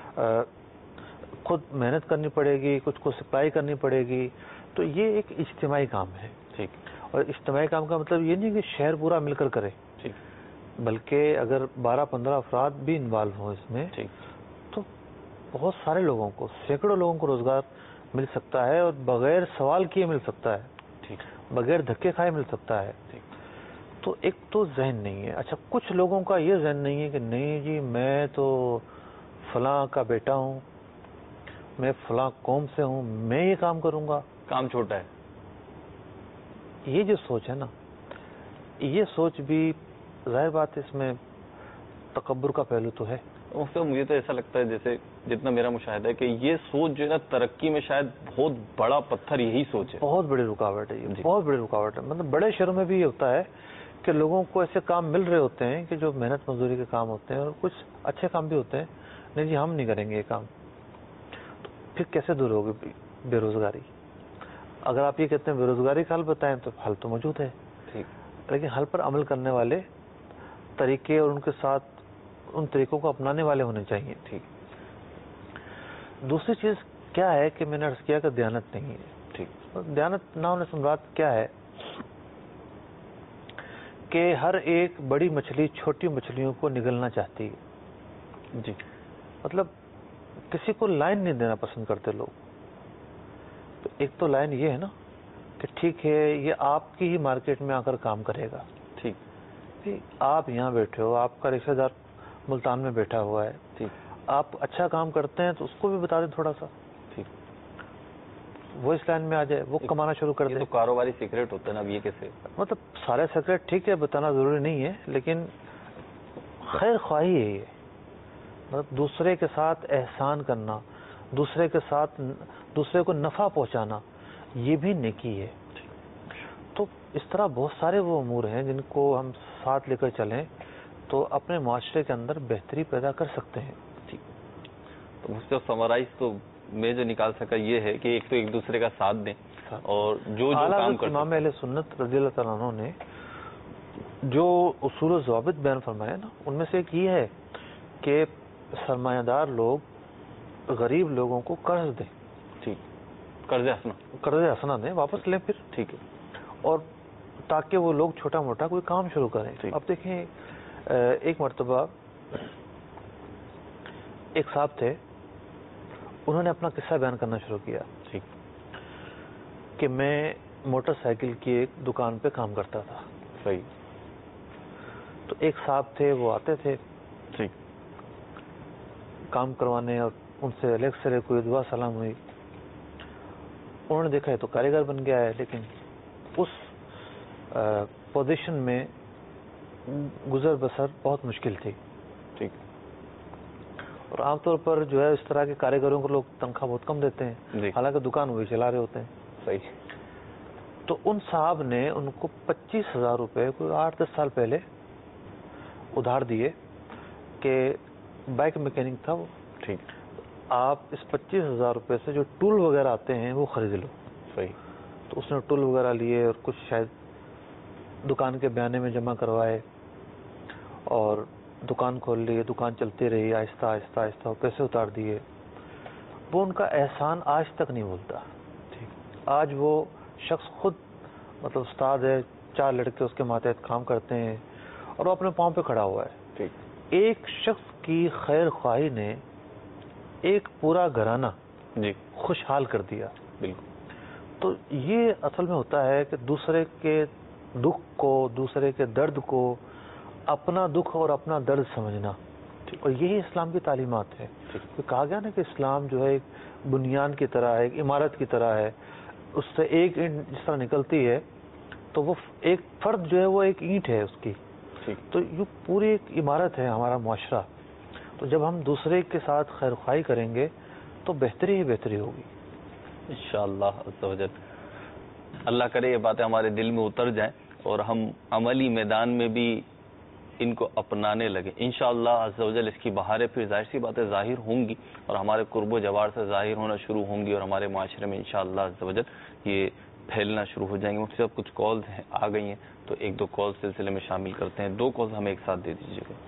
Speaker 3: خود محنت کرنی پڑے گی، کچھ کو سپلائی کرنی پڑے گی. تو یہ ایک اجتماعی کام ہے.
Speaker 2: ٹھیک.
Speaker 3: اور اجتماعی کام کا مطلب یہ نہیں کہ شہر پورا مل کر کرے،
Speaker 2: ٹھیک،
Speaker 3: بلکہ اگر 12-15 افراد بھی انوالو ہوں اس میں،
Speaker 2: ٹھیک،
Speaker 3: تو بہت سارے لوگوں کو، سینکڑوں لوگوں کو روزگار مل سکتا ہے اور بغیر سوال کیے مل سکتا ہے.
Speaker 2: ٹھیک،
Speaker 3: بغیر دھکے کھائے مل سکتا ہے.
Speaker 2: ٹھیک.
Speaker 3: تو ایک تو ذہن نہیں ہے. اچھا، کچھ لوگوں کا یہ ذہن نہیں ہے کہ نہیں جی میں تو فلاں کا بیٹا ہوں، میں فلاں قوم سے ہوں، میں یہ کام کروں گا.
Speaker 2: کام چھوٹا ہے.
Speaker 3: یہ جو سوچ ہے نا، یہ سوچ بھی ظاہر بات ہے اس میں تکبر کا پہلو تو ہے.
Speaker 2: مجھے تو ایسا لگتا ہے جیسے جتنا میرا مشاہدہ ہے کہ یہ سوچ جو ہے نا ترقی میں شاید بہت بڑا پتھر یہی سوچ ہے.
Speaker 3: بہت بڑی رکاوٹ ہے یہ.
Speaker 2: جی.
Speaker 3: بہت بڑی رکاوٹ ہے. مطلب بڑے شہروں میں بھی یہ ہوتا ہے کہ لوگوں کو ایسے کام مل رہے ہوتے ہیں کہ جو محنت مزدوری کے کام ہوتے ہیں اور کچھ اچھے کام بھی ہوتے ہیں. نہیں جی ہم نہیں کریں گے یہ کام. تو پھر کیسے دور ہوگی بے روزگاری؟ اگر آپ یہ کہتے ہیں بے روزگاری کا حل بتائیں تو حل تو موجود ہے.
Speaker 2: ٹھیک.
Speaker 3: لیکن حل پر عمل کرنے والے طریقے اور ان کے ساتھ ان طریقوں کو اپنانے والے ہونے چاہیے.
Speaker 2: ٹھیک.
Speaker 3: دوسری چیز کیا ہے کہ میں نے عرض کیا کہ دیانت نہیں ہے.
Speaker 2: ٹھیک.
Speaker 3: دیانت نہ ہونے سے مراد کیا ہے کہ ہر ایک بڑی مچھلی چھوٹی مچھلیوں کو نگلنا چاہتی ہے.
Speaker 2: جی.
Speaker 3: مطلب کسی کو لائن نہیں دینا پسند کرتے لوگ. تو ایک تو لائن یہ ہے نا کہ ٹھیک ہے یہ آپ کی ہی مارکیٹ میں آ کر کام کرے گا.
Speaker 2: ٹھیک.
Speaker 3: آپ یہاں بیٹھے ہو، آپ کا رشتہ دار ملتان میں بیٹھا ہوا ہے.
Speaker 2: ٹھیک.
Speaker 3: آپ اچھا کام کرتے ہیں تو اس کو بھی بتا دیں تھوڑا سا.
Speaker 2: ٹھیک.
Speaker 3: وہ اس لائن میں آ جائے، وہ کمانا شروع کر دے.
Speaker 2: تو کاروباری سیکرٹ ہوتا ہے نا. اب یہ کیسے
Speaker 3: مطلب سارے سیکرٹ ٹھیک ہے بتانا ضروری نہیں ہے، لیکن خیر خواہی ہے یہ. مطلب دوسرے کے ساتھ احسان کرنا، دوسرے کو نفع پہنچانا، یہ بھی نیکی ہے. تو اس طرح بہت سارے وہ امور ہیں جن کو ہم ساتھ لے کر چلیں تو اپنے معاشرے کے اندر بہتری پیدا کر سکتے ہیں.
Speaker 2: ٹھیک. تو اس کا سمرائز تو میں جو نکال سکا یہ ہے کہ ایک تو ایک دوسرے کا ساتھ دیں اور جو کام کرتے
Speaker 3: امام اہل سنت رضی اللہ تعالیٰ عنہ نے جو اصول و ضوابط بیان فرمائے نا، ان میں سے ایک یہ ہے کہ سرمایہ دار لوگ غریب لوگوں کو قرض دیں.
Speaker 2: ٹھیک. قرض
Speaker 3: حسنہ دیں، واپس لیں پھر.
Speaker 2: ٹھیک ہے.
Speaker 3: اور تاکہ وہ لوگ چھوٹا موٹا کوئی کام شروع کریں. اب دیکھیں ایک مرتبہ ایک صاحب تھے، انہوں نے اپنا قصہ بیان کرنا شروع کیا.
Speaker 2: ٹھیک.
Speaker 3: کہ میں موٹر سائیکل کی ایک دکان پہ کام کرتا تھا.
Speaker 2: صحیح.
Speaker 3: تو ایک صاحب تھے، وہ آتے تھے
Speaker 2: ٹھیک
Speaker 3: کام کروانے اور ان سے الگ سے کوئی دعا سلام ہوئی. انہوں نے دیکھا ہے تو کاریگر بن گیا ہے، لیکن اس پوزیشن میں گزر بسر بہت مشکل تھی.
Speaker 2: ٹھیک.
Speaker 3: اور عام طور پر جو ہے اس طرح کے کاریگروں کو لوگ تنخواہ بہت کم دیتے ہیں، حالانکہ دکان وہی چلا رہے ہوتے ہیں.
Speaker 2: صحیح.
Speaker 3: تو ان صاحب نے ان کو 25,000 روپے کوئی 8-10 سال پہلے ادھار دیے کہ بائک میکینک تھا وہ.
Speaker 2: ٹھیک.
Speaker 3: آپ اس 25,000 روپے سے جو ٹول وغیرہ آتے ہیں وہ خرید لو.
Speaker 2: صحیح.
Speaker 3: تو اس نے ٹول وغیرہ لیے اور کچھ شاید دکان کے بیانے میں جمع کروائے اور دکان کھول لی. دکان چلتی رہی، آہستہ آہستہ آہستہ پیسے اتار دیے. وہ ان کا احسان آج تک نہیں بھولتا. آج وہ شخص خود مطلب استاد ہے، 4 لڑکے اس کے ماتحت کام کرتے ہیں اور وہ اپنے پاؤں پہ کھڑا ہوا ہے.
Speaker 2: ٹھیک.
Speaker 3: ایک شخص کی خیر خواہی نے ایک پورا گھرانہ
Speaker 2: جی
Speaker 3: خوشحال کر دیا.
Speaker 2: بالکل.
Speaker 3: تو یہ اصل میں ہوتا ہے کہ دوسرے کے دکھ کو، دوسرے کے درد کو اپنا دکھ اور اپنا درد سمجھنا. اور یہی اسلام کی تعلیمات ہے. تو کہا گیا نا کہ اسلام جو ہے ایک بنیاد کی طرح ہے، ایک عمارت کی طرح ہے. اس سے ایک اینٹ جس طرح نکلتی ہے تو وہ ایک فرد جو ہے وہ ایک اینٹ ہے اس کی. تو یہ پوری ایک عمارت ہے ہمارا معاشرہ. تو جب ہم دوسرے کے ساتھ خیر خواہی کریں گے تو بہتری ہی بہتری ہوگی
Speaker 2: انشاءاللہ عز و جل. اللہ کرے یہ باتیں ہمارے دل میں اتر جائیں اور ہم عملی میدان میں بھی ان کو اپنانے لگے. انشاءاللہ عز و جل اس کی بہاریں پھر ظاہر سی باتیں ظاہر ہوں گی اور ہمارے قرب و جوار سے ظاہر ہونا شروع ہوں گی اور ہمارے معاشرے میں انشاءاللہ عز و جل یہ پھیلنا شروع ہو جائیں گے. مفتی صاحب کچھ کالز ہیں آ گئی ہیں تو ایک دو کال سلسلے میں شامل کرتے ہیں. 2 کالز ہمیں ایک ساتھ دے دیجیے گا.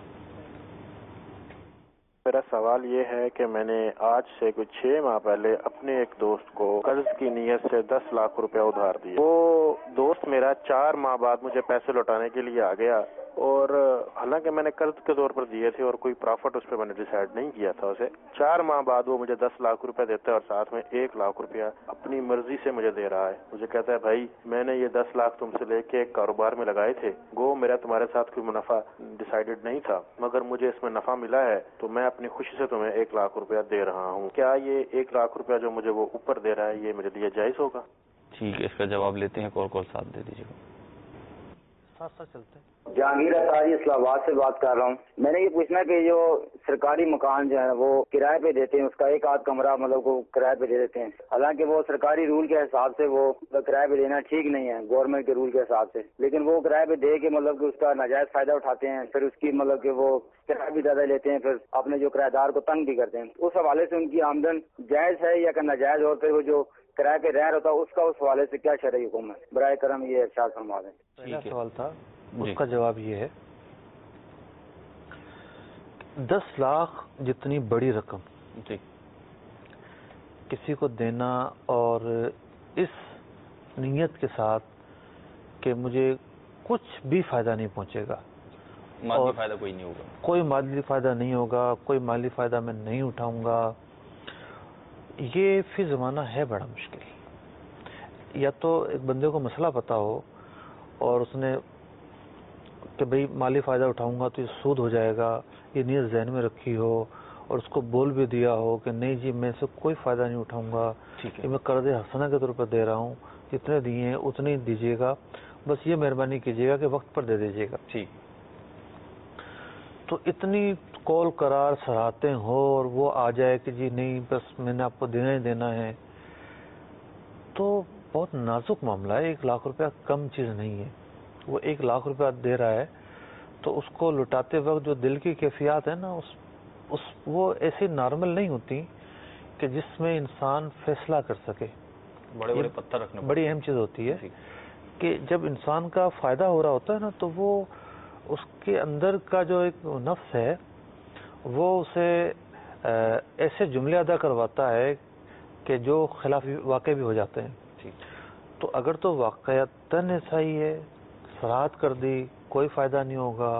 Speaker 4: میرا سوال یہ ہے کہ میں نے آج سے کچھ 6 ماہ پہلے اپنے ایک دوست کو قرض کی نیت سے 10 لاکھ روپے ادھار دیے. وہ دوست میرا 4 ماہ بعد مجھے پیسے لوٹانے کے لیے آ گیا اور حالانکہ میں نے قرض کے طور پر دیے تھے اور کوئی پرافٹ اس پہ میں نے ڈیسائیڈ نہیں کیا تھا اسے. 4 ماہ بعد وہ مجھے 10 لاکھ روپے دیتا ہے اور ساتھ میں 1 لاکھ روپیہ اپنی مرضی سے مجھے دے رہا ہے. مجھے کہتا ہے بھائی میں نے یہ 10 لاکھ تم سے لے کے ایک کاروبار میں لگائے تھے، گو میرا تمہارے ساتھ کوئی منافع ڈیسائیڈڈ نہیں تھا مگر مجھے اس میں نفع ملا ہے تو میں اپنی خوشی سے تمہیں 1 لاکھ روپیہ دے رہا ہوں. کیا یہ 1 لاکھ روپیہ جو مجھے وہ اوپر دے رہا ہے یہ میرے لیے جائز ہوگا؟
Speaker 2: ٹھیک ہے، اس کا جواب لیتے ہیں. کال ساتھ دے دیجیے گا.
Speaker 3: ساتھ ساتھ چلتے ہیں.
Speaker 5: جہانگیر اطاری اسلام آباد سے بات کر رہا ہوں. میں نے یہ پوچھنا کہ جو سرکاری مکان جو ہے وہ کرائے پہ دیتے ہیں، اس کا ایک آدھ کمرہ مطلب کو کرائے پہ دے دیتے ہیں، حالانکہ وہ سرکاری رول کے حساب سے وہ کرائے پہ دینا ٹھیک نہیں ہے گورنمنٹ کے رول کے حساب سے، لیکن وہ کرائے پہ دے کے مطلب کہ اس کا ناجائز فائدہ اٹھاتے ہیں، پھر اس کی مطلب کہ وہ کرایہ بھی زیادہ لیتے ہیں، پھر اپنے جو کرایہ دار کو تنگ بھی کرتے ہیں. اس حوالے سے ان کی آمدن جائز ہے یا کہ ناجائز، اور پھر وہ جو کرایہ پہ رہ رہا اس کا اس حوالے سے کیا شرعی حکم ہے؟ برائے کرم یہ ارشاد فرما دیں.
Speaker 3: پہلا سوال تھا، اس کا جواب یہ ہے 10 لاکھ جتنی بڑی رقم کسی کو دینا اور اس نیت کے ساتھ کہ مجھے کچھ بھی فائدہ نہیں پہنچے گا،
Speaker 2: مالی فائدہ کوئی نہیں ہوگا،
Speaker 3: کوئی مالی فائدہ نہیں ہوگا، کوئی مالی فائدہ میں نہیں اٹھاؤں گا، یہ فی زمانہ ہے بڑا مشکل. یا تو ایک بندے کو مسئلہ پتا ہو اور اس نے کہ بھئی مالی فائدہ اٹھاؤں گا تو یہ سود ہو جائے گا، یہ نیت ذہن میں رکھی ہو اور اس کو بول بھی دیا ہو کہ نہیں جی میں سے کوئی فائدہ نہیں اٹھاؤں گا، یہ میں قرض حسنہ کے طور پر دے رہا ہوں، جتنے دیے ہیں اتنے ہی دیجیے گا، بس یہ مہربانی کیجیے گا کہ وقت پر دے دیجیے گا.
Speaker 2: ٹھیک.
Speaker 3: تو اتنی کول قرار سراہتے ہو اور وہ آ جائے کہ جی نہیں بس میں نے آپ کو دینا ہی دینا ہے، تو بہت نازک معاملہ ہے. 1 لاکھ روپیہ کم چیز نہیں ہے. وہ 1 لاکھ روپیہ دے رہا ہے تو اس کو لٹاتے وقت جو دل کی کیفیات ہے نا وہ ایسی نارمل نہیں ہوتی کہ جس میں انسان فیصلہ کر سکے.
Speaker 2: بڑے بڑے پتھر رکھنا
Speaker 3: بڑی اہم چیز ہوتی ہے کہ جب انسان کا فائدہ ہو رہا ہوتا ہے نا تو وہ اس کے اندر کا جو ایک نفس ہے وہ اسے ایسے جملے ادا کرواتا ہے کہ جو خلاف واقع بھی ہو جاتے ہیں. تو اگر تو واقعتاً ایسا ہی ہے، سراحت کر دی کوئی فائدہ نہیں ہوگا،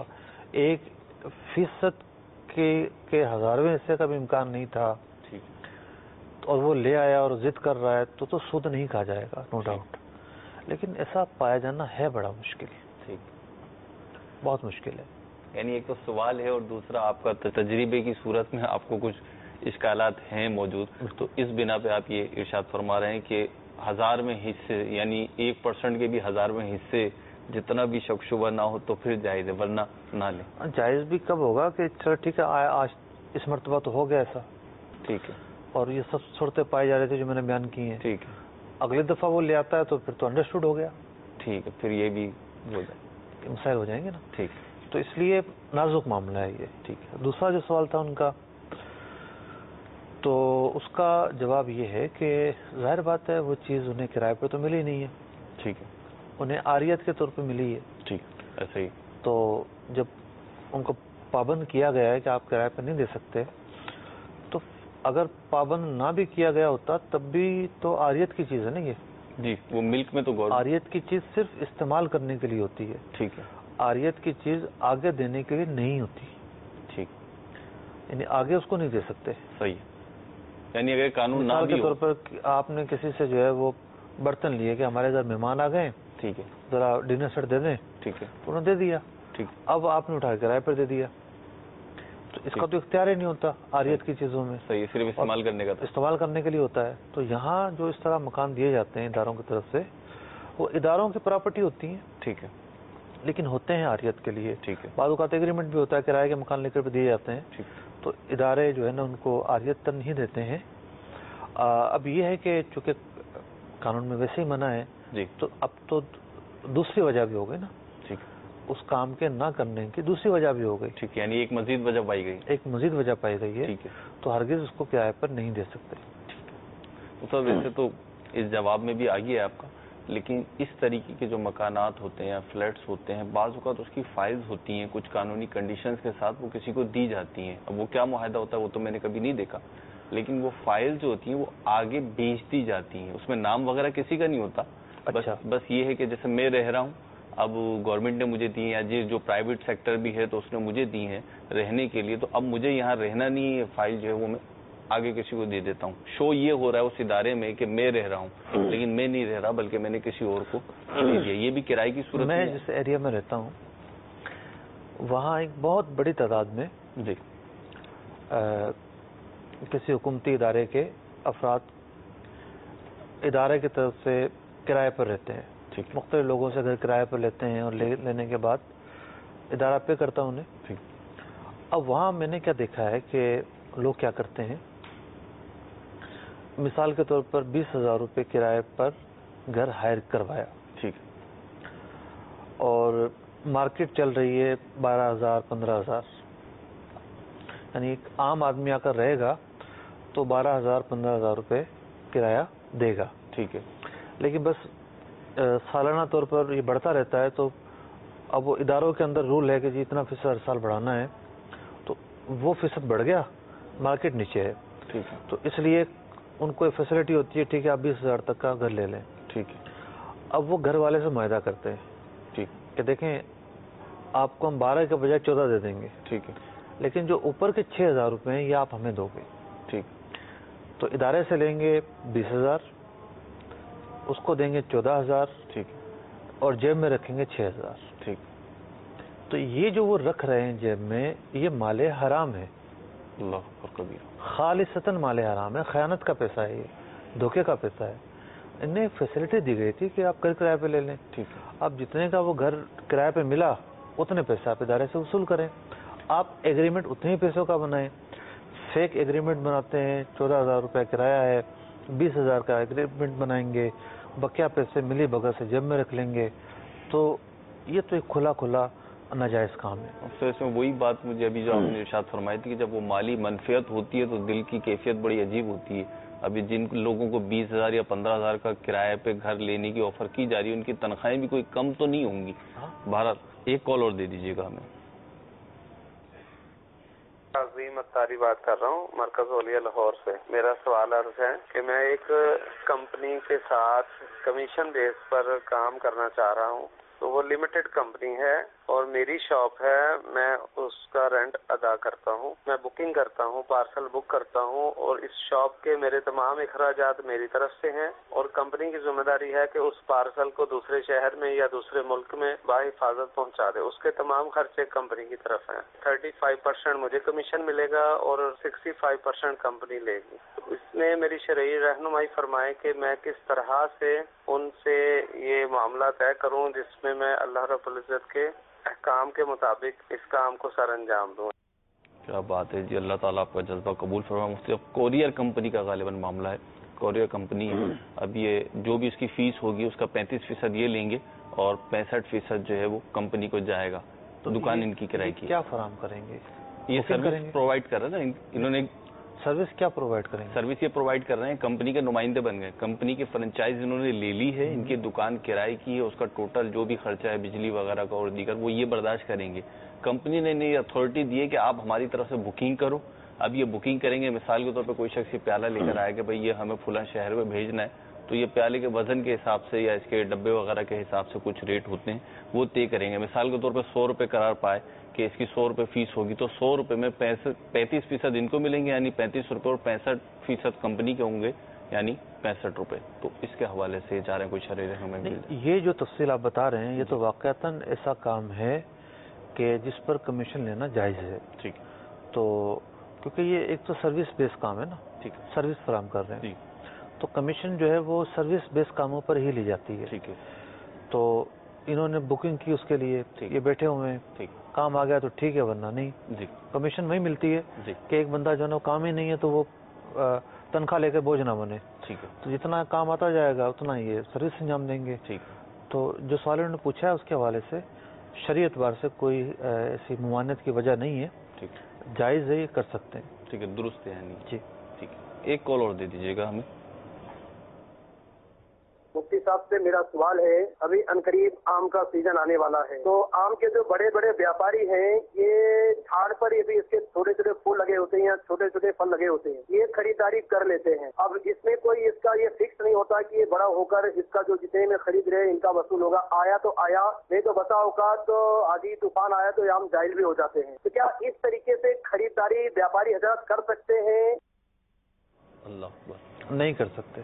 Speaker 3: 1% کے 1000ویں حصے کا بھی امکان نہیں تھا اور وہ لے آیا اور ضد کر رہا ہے تو سود نہیں کہا جائے گا، نو ڈاؤٹ. لیکن ایسا پایا جانا ہے بڑا مشکل ہے، بہت مشکل ہے.
Speaker 2: یعنی ایک تو سوال ہے اور دوسرا آپ کا تجربے کی صورت میں آپ کو کچھ اشکالات ہیں موجود، تو اس بنا پہ آپ یہ ارشاد فرما رہے ہیں کہ 1000 میں حصے یعنی 1% کے بھی 1000 میں حصے جتنا بھی شک شبہ نہ ہو تو پھر جائز ہے، ورنہ نہ لیں.
Speaker 3: جائز بھی کب ہوگا کہ چلو ٹھیک ہے آج اس مرتبہ تو ہو گیا ایسا،
Speaker 2: ٹھیک ہے،
Speaker 3: اور یہ سب صورتیں پائی جا رہی تھی جو میں نے بیان کی ہیں،
Speaker 2: ٹھیک ہے،
Speaker 3: اگلی دفعہ وہ لے آتا ہے تو پھر تو انڈرسٹوڈ ہو گیا،
Speaker 2: ٹھیک ہے، پھر یہ بھی ہو جائے،
Speaker 3: مسائل ہو جائیں گے نا.
Speaker 2: ٹھیک.
Speaker 3: تو اس لیے نازک معاملہ ہے یہ. ٹھیک ہے. دوسرا جو سوال تھا ان کا تو اس کا جواب یہ ہے کہ ظاہر بات ہے وہ چیز انہیں کرائے پہ تو ملی نہیں ہے،
Speaker 2: ٹھیک ہے،
Speaker 3: انہیں عاریت کے طور پہ ملی ہے.
Speaker 2: ٹھیک، ایسے ہی.
Speaker 3: تو جب ان کو پابند کیا گیا ہے کہ آپ کرائے پہ نہیں دے سکتے، تو اگر پابند نہ بھی کیا گیا ہوتا تب بھی تو عاریت کی چیز ہے نا یہ.
Speaker 2: جی، وہ ملک میں تو
Speaker 3: عاریت کی چیز صرف استعمال کرنے کے لیے ہوتی ہے.
Speaker 2: ٹھیک ہے.
Speaker 3: عاریت کی چیز آگے دینے کے لیے نہیں ہوتی.
Speaker 2: ٹھیک.
Speaker 3: یعنی آگے اس کو نہیں دے سکتے.
Speaker 2: صحیح. یعنی اگر قانون نہ
Speaker 3: بھی کے طور پر آپ نے کسی سے جو ہے وہ برتن لیے کہ ہمارے گھر مہمان آ گئے،
Speaker 2: ٹھیک ہے،
Speaker 3: ذرا ڈنر سیٹ دے دیں،
Speaker 2: ٹھیک ہے،
Speaker 3: انہوں نے دے دیا،
Speaker 2: ٹھیک.
Speaker 3: اب آپ نے اٹھا کے کرائے پر دے دیا. تو اس کا تو اختیار ہی نہیں ہوتا عاریت کی چیزوں میں.
Speaker 2: صحیح, صرف استعمال کرنے کا,
Speaker 3: استعمال کرنے کے لیے ہوتا ہے. تو یہاں جو اس طرح مکان دیے جاتے ہیں اداروں کی طرف سے, وہ اداروں کی پراپرٹی ہوتی ہیں,
Speaker 2: ٹھیک ہے,
Speaker 3: لیکن ہوتے ہیں عاریت کے لیے.
Speaker 2: ٹھیک ہے,
Speaker 3: بعض اوقات ایگریمنٹ بھی ہوتا ہے, کرائے کے مکان لے کر بھی دیے جاتے ہیں.
Speaker 2: ٹھیک,
Speaker 3: تو ادارے جو ہے نا ان کو عاریت تن نہیں دیتے ہیں. اب یہ ہے کہ چونکہ قانون میں ویسے ہی منع ہے,
Speaker 2: جی,
Speaker 3: تو اب تو دوسری وجہ بھی ہو گئی نا,
Speaker 2: ٹھیک,
Speaker 3: اس کام کے نہ کرنے کی دوسری وجہ بھی ہو گئی.
Speaker 2: ٹھیک, یعنی ایک مزید وجہ پائی گئی,
Speaker 3: ایک مزید وجہ پائی گئی ہے.
Speaker 2: ٹھیک ہے,
Speaker 3: تو ہرگز اس کو کرائے پر نہیں دے سکتے.
Speaker 2: تو سر ویسے تو اس جواب میں بھی آ گیا ہے آپ کا, لیکن اس طریقے کے جو مکانات ہوتے ہیں یا فلیٹس ہوتے ہیں, بعض اوقات اس کی فائلز ہوتی ہیں کچھ قانونی کنڈیشنز کے ساتھ, وہ کسی کو دی جاتی ہیں. اب وہ کیا معاہدہ ہوتا ہے وہ تو میں نے کبھی نہیں دیکھا, لیکن وہ فائل جو ہوتی ہیں وہ آگے بیچ دی جاتی ہیں, اس میں نام وغیرہ کسی کا نہیں ہوتا. بس یہ ہے کہ جیسے میں رہ رہا ہوں, اب گورنمنٹ نے مجھے دی ہیں, یا جو پرائیویٹ سیکٹر بھی ہے تو اس نے مجھے دی ہیں رہنے کے لیے, تو اب مجھے یہاں رہنا نہیں ہے, فائل جو ہے وہ میں آگے کسی کو دے دیتا ہوں. شو یہ ہو رہا ہے اس ادارے میں کہ میں رہ رہا ہوں, لیکن میں نہیں رہ رہا بلکہ میں نے کسی اور کو دے دیا. یہ بھی کرائے کی صورت.
Speaker 3: میں جس ایریا میں رہتا ہوں وہاں ایک بہت بڑی تعداد میں
Speaker 2: جی
Speaker 3: کسی حکومتی ادارے کے افراد ادارے کی طرف سے کرائے پر رہتے ہیں.
Speaker 2: ٹھیک,
Speaker 3: مختلف لوگوں سے گھر کرائے پر لیتے ہیں, اور لینے کے بعد ادارہ پے کرتا ہوں انہیں.
Speaker 2: ٹھیک,
Speaker 3: اب وہاں میں نے کیا دیکھا ہے کہ لوگ کیا کرتے ہیں, مثال کے طور پر 20,000 روپے کرائے پر گھر ہائر کروایا.
Speaker 2: ٹھیک,
Speaker 3: اور مارکیٹ چل رہی ہے 12,000 15,000, یعنی ایک عام آدمی آ کر رہے گا تو 12,000 15,000 روپے کرایہ دے گا.
Speaker 2: ٹھیک ہے,
Speaker 3: لیکن بس سالانہ طور پر یہ بڑھتا رہتا ہے. تو اب وہ اداروں کے اندر رول ہے کہ جی اتنا فیصد ہر سال بڑھانا ہے, تو وہ فیصد بڑھ گیا, مارکیٹ نیچے ہے.
Speaker 2: ٹھیک ہے,
Speaker 3: تو اس لیے ان کو فیسلٹی ہوتی ہے, ٹھیک ہے آپ 20,000 تک کا گھر لے لیں.
Speaker 2: ٹھیک ہے,
Speaker 3: اب وہ گھر والے سے معاہدہ کرتے ہیں,
Speaker 2: ٹھیک,
Speaker 3: کہ دیکھیں آپ کو ہم 12 کے بجائے 14 دے دیں گے,
Speaker 2: ٹھیک ہے,
Speaker 3: لیکن جو اوپر کے 6,000 روپے ہیں یہ آپ ہمیں دو گے.
Speaker 2: ٹھیک,
Speaker 3: تو ادارے سے لیں گے 20,000, اس کو دیں گے 14,000,
Speaker 2: ٹھیک,
Speaker 3: اور جیب میں رکھیں گے 6,000.
Speaker 2: ٹھیک,
Speaker 3: تو یہ جو وہ رکھ رہے ہیں جیب میں, یہ مال حرام ہے.
Speaker 2: اللہ اکبر کبیر,
Speaker 3: خالصتاً مال حرام ہے, خیانت کا پیسہ ہے, یہ دھوکے کا پیسہ ہے. انہیں فیسلٹی دی گئی تھی کہ آپ گھر کرائے پہ لے لیں.
Speaker 2: ٹھیک ہے,
Speaker 3: اب جتنے کا وہ گھر کرائے پہ ملا اتنے پیسے آپ ادارے سے وصول کریں. آپ ایگریمنٹ اتنے ہی پیسوں کا بنائیں. فیک ایگریمنٹ بناتے ہیں, 14,000 روپے کرایہ ہے, 20,000 کا ایگریمنٹ بنائیں گے, بقیہ پیسے ملی بغیر سے جیب میں رکھ لیں گے. تو یہ تو ایک کھلا کھلا ناجائز کام ہے.
Speaker 2: تو اس میں وہی بات مجھے ابھی جو آپ نے ارشاد فرمائی تھی کہ جب وہ مالی منفیت ہوتی ہے تو دل کی کیفیت بڑی عجیب ہوتی ہے. ابھی جن لوگوں کو 20,000 یا 15,000 کا کرایہ پہ گھر لینے کی آفر کی جا رہی ہے, ان کی تنخواہیں بھی کوئی کم تو نہیں ہوں گی. بہرحال ایک کال اور دے دیجیے گا ہمیں.
Speaker 6: عظیم اتاری بات کر رہا ہوں, مرکز اولیاء لاہور سے. میرا سوال عرض ہے کہ میں ایک کمپنی کے ساتھ کمیشن بیس پر کام کرنا چاہ رہا ہوں. تو وہ لمیٹڈ کمپنی ہے اور میری شاپ ہے, میں اس کا رینٹ ادا کرتا ہوں, میں بکنگ کرتا ہوں, پارسل بک کرتا ہوں, اور اس شاپ کے میرے تمام اخراجات میری طرف سے ہیں, اور کمپنی کی ذمہ داری ہے کہ اس پارسل کو دوسرے شہر میں یا دوسرے ملک میں باحفاظت پہنچا دے. اس کے تمام خرچے کمپنی کی طرف ہیں. 35% مجھے کمیشن ملے گا اور 65% کمپنی لے گی. اس نے میری شرعی رہنمائی فرمائے کہ میں کس طرح سے ان سے یہ معاملہ طے کروں جس میں میں اللہ رب العزت کے احکام کے مطابق اس کام کو سر انجام دوں.
Speaker 2: کیا بات ہے جی, اللہ تعالیٰ آپ کا جذبہ قبول فرمائے. مفتی اب کوریئر کمپنی کا غالباً معاملہ ہے, کوریئر کمپنی ہے. اب یہ جو بھی اس کی فیس ہوگی اس کا 35% یہ لیں گے اور 65% جو ہے وہ کمپنی کو جائے گا. تو دکان ان کی کرائے کی
Speaker 3: کیا فراہم کریں گے؟
Speaker 2: یہ سروس پرووائڈ کر رہے ہیں نا انہوں نے.
Speaker 3: سروس کیا پرووائڈ کریں گے؟
Speaker 2: سروس یہ پرووائڈ کر رہے ہیں, کمپنی کے نمائندے بن گئے, کمپنی کی فرنچائز انہوں نے لے لی ہے, ان کی دکان کرائے کی ہے, اس کا ٹوٹل جو بھی خرچہ ہے بجلی وغیرہ کا اور دیگر وہ یہ برداشت کریں گے. کمپنی نے انہیں اتھارٹی دی ہے کہ آپ ہماری طرف سے بکنگ کرو. اب یہ بکنگ کریں گے, مثال کے طور پہ کوئی شخص یہ پیالہ لے کر آئے کہ بھائی یہ ہمیں فلاں شہر میں بھیجنا ہے, تو یہ پیالے کے وزن کے حساب سے یا اس کے ڈبے وغیرہ کے حساب سے کچھ ریٹ ہوتے ہیں وہ طے کریں گے. مثال کے طور پہ 100 روپے قرار پائے کہ اس کی 100 روپے فیس ہوگی, تو 100 روپے میں 35% ان کو ملیں گے, یعنی 35 روپے, اور 65% کمپنی کے ہوں گے, یعنی 65 روپے. تو اس کے حوالے سے جا رہے ہیں کوئی شرعی رہنمائی.
Speaker 3: یہ جو تفصیل آپ بتا رہے ہیں یہ تو واقعتاً ایسا کام ہے کہ جس پر کمیشن لینا جائز ہے.
Speaker 2: ٹھیک.
Speaker 3: تو کیونکہ یہ ایک تو سروس بیس کام ہے نا،
Speaker 2: ٹھیک ہے،
Speaker 3: سروس فراہم کر رہے ہیں،
Speaker 2: جی
Speaker 3: تو کمیشن جو ہے وہ سروس بیس کاموں پر ہی لی جاتی ہے.
Speaker 2: ٹھیک ہے،
Speaker 3: تو انہوں نے بکنگ کی اس کے لیے،
Speaker 2: ٹھیک.
Speaker 3: یہ بیٹھے ہوئے ہیں،
Speaker 2: ٹھیک،
Speaker 3: کام آ گیا تو ٹھیک ہے ورنہ نہیں.
Speaker 2: جی
Speaker 3: کمیشن وہی ملتی ہے
Speaker 2: جی
Speaker 3: کہ ایک بندہ جو ہے نا کام ہی نہیں ہے تو وہ تنخواہ لے کے بوجھ نہ بنے.
Speaker 2: ٹھیک ہے،
Speaker 3: تو جتنا کام آتا جائے گا اتنا یہ سروس انجام دیں گے.
Speaker 2: ٹھیک ہے،
Speaker 3: تو جو سوال انہوں نے پوچھا ہے اس کے حوالے سے شرعی اعتبار سے کوئی ایسی ممانعت کی وجہ نہیں ہے،
Speaker 2: ٹھیک
Speaker 3: جائز ہے، یہ کر سکتے ہیں.
Speaker 2: ٹھیک ہے، درست ہے نہیں.
Speaker 3: جی
Speaker 2: ٹھیک ہے، ایک کال اور دے دیجیے گا ہمیں.
Speaker 7: مفتی صاحب سے میرا سوال ہے، ابھی عنقریب آم کا سیزن آنے والا ہے، تو آم کے جو بڑے بڑے ویاپاری ہیں یہ جھاڑ پر یہ بھی اس کے چھوٹے چھوٹے پھول لگے ہوتے ہیں یا چھوٹے چھوٹے پھل لگے ہوتے ہیں، یہ خریداری کر لیتے ہیں. اب اس میں کوئی اس کا یہ فکس نہیں ہوتا کہ یہ بڑا ہو کر اس کا جو جتنے میں خرید رہے ہیں ان کا وصول ہوگا. آیا تو آیا، نہیں تو بسا اوقات تو آدھی طوفان آیا تو آم جائل بھی ہو جاتے ہیں. تو کیا اس طریقے سے خریداری ویاپاری حضرات کر سکتے ہیں؟
Speaker 2: اللہ اکبر.
Speaker 3: نہیں کر سکتے.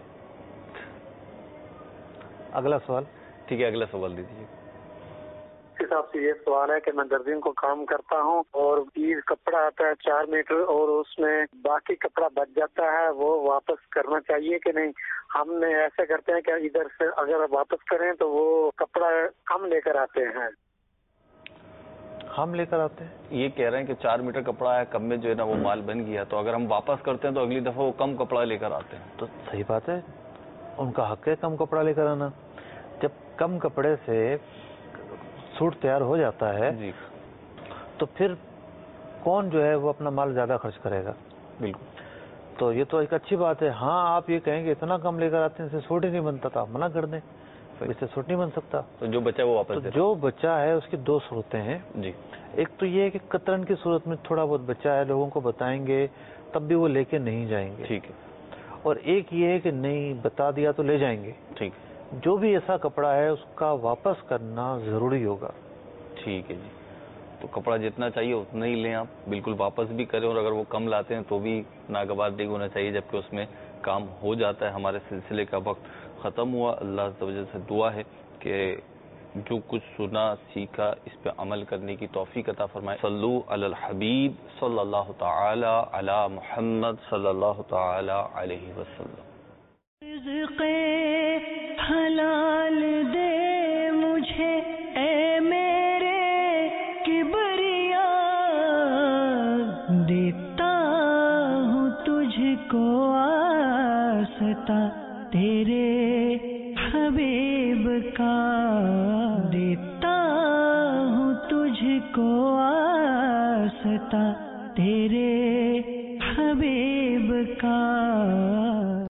Speaker 3: اگلا سوال.
Speaker 2: ٹھیک ہے، اگلا سوال دے دیجیے.
Speaker 7: صاحب سے یہ سوال ہے کہ میں درزین کو کام کرتا ہوں اور یہ کپڑا آتا ہے 4 میٹر اور اس میں باقی کپڑا بچ جاتا ہے، وہ واپس کرنا چاہیے کہ نہیں؟ ہم نے ایسے کرتے ہیں کہ ادھر سے اگر واپس کریں تو وہ کپڑا کم لے کر آتے ہیں.
Speaker 3: ہم لے کر آتے ہیں.
Speaker 2: یہ کہہ رہے ہیں کہ 4 میٹر کپڑا ہے، کم میں جو ہے نا وہ مال بن گیا، تو اگر ہم واپس کرتے ہیں تو اگلی دفعہ وہ کم کپڑا لے کر آتے ہیں.
Speaker 3: تو صحیح بات ہے، ان کا حق ہے کم کپڑا لے کر آنا. جب کم کپڑے سے سوٹ تیار ہو جاتا ہے
Speaker 2: جی
Speaker 3: تو پھر کون جو ہے وہ اپنا مال زیادہ خرچ کرے گا؟
Speaker 2: بالکل.
Speaker 3: تو یہ تو ایک اچھی بات ہے. ہاں آپ یہ کہیں گے اتنا کم لے کر آتے ہیں، اس سے سوٹ ہی نہیں بنتا، تو آپ منع کر دیں، اس سے سوٹ نہیں بن سکتا.
Speaker 2: تو جو بچہ وہ
Speaker 3: تو
Speaker 2: واپس دے.
Speaker 3: جو بچہ ہے اس کی 2 صورتیں ہیں.
Speaker 2: جی
Speaker 3: ایک تو یہ ہے کہ قطرن کی صورت میں تھوڑا بہت بچہ ہے، لوگوں کو بتائیں گے تب بھی وہ لے کے نہیں جائیں گے.
Speaker 2: ٹھیک ہے.
Speaker 3: اور ایک یہ ہے کہ نہیں بتا دیا تو لے جائیں گے.
Speaker 2: ٹھیک
Speaker 3: جو بھی ایسا کپڑا ہے اس کا واپس کرنا ضروری ہوگا.
Speaker 2: ٹھیک ہے جی. تو کپڑا جتنا چاہیے اتنا ہی لیں آپ، بالکل واپس بھی کریں، اور اگر وہ کم لاتے ہیں تو بھی ناگوار نہیں ہونا چاہیے، جبکہ اس میں کام ہو جاتا ہے. ہمارے سلسلے کا وقت ختم ہوا. اللہ عز و جل سے دعا ہے کہ جو کچھ سنا سیکھا اس پہ عمل کرنے کی توفیق عطا فرمائے. صلو علی الحبیب صلی اللہ تعالی علی محمد صلی اللہ تعالی علیہ وسلم.
Speaker 1: رزق حلال دے مجھے اے میرے کبریا، دیتا ہوں تجھ کو آستا تیرے حبیب کا، دیتا ہوں تجھ کو آستا تیرے حبیب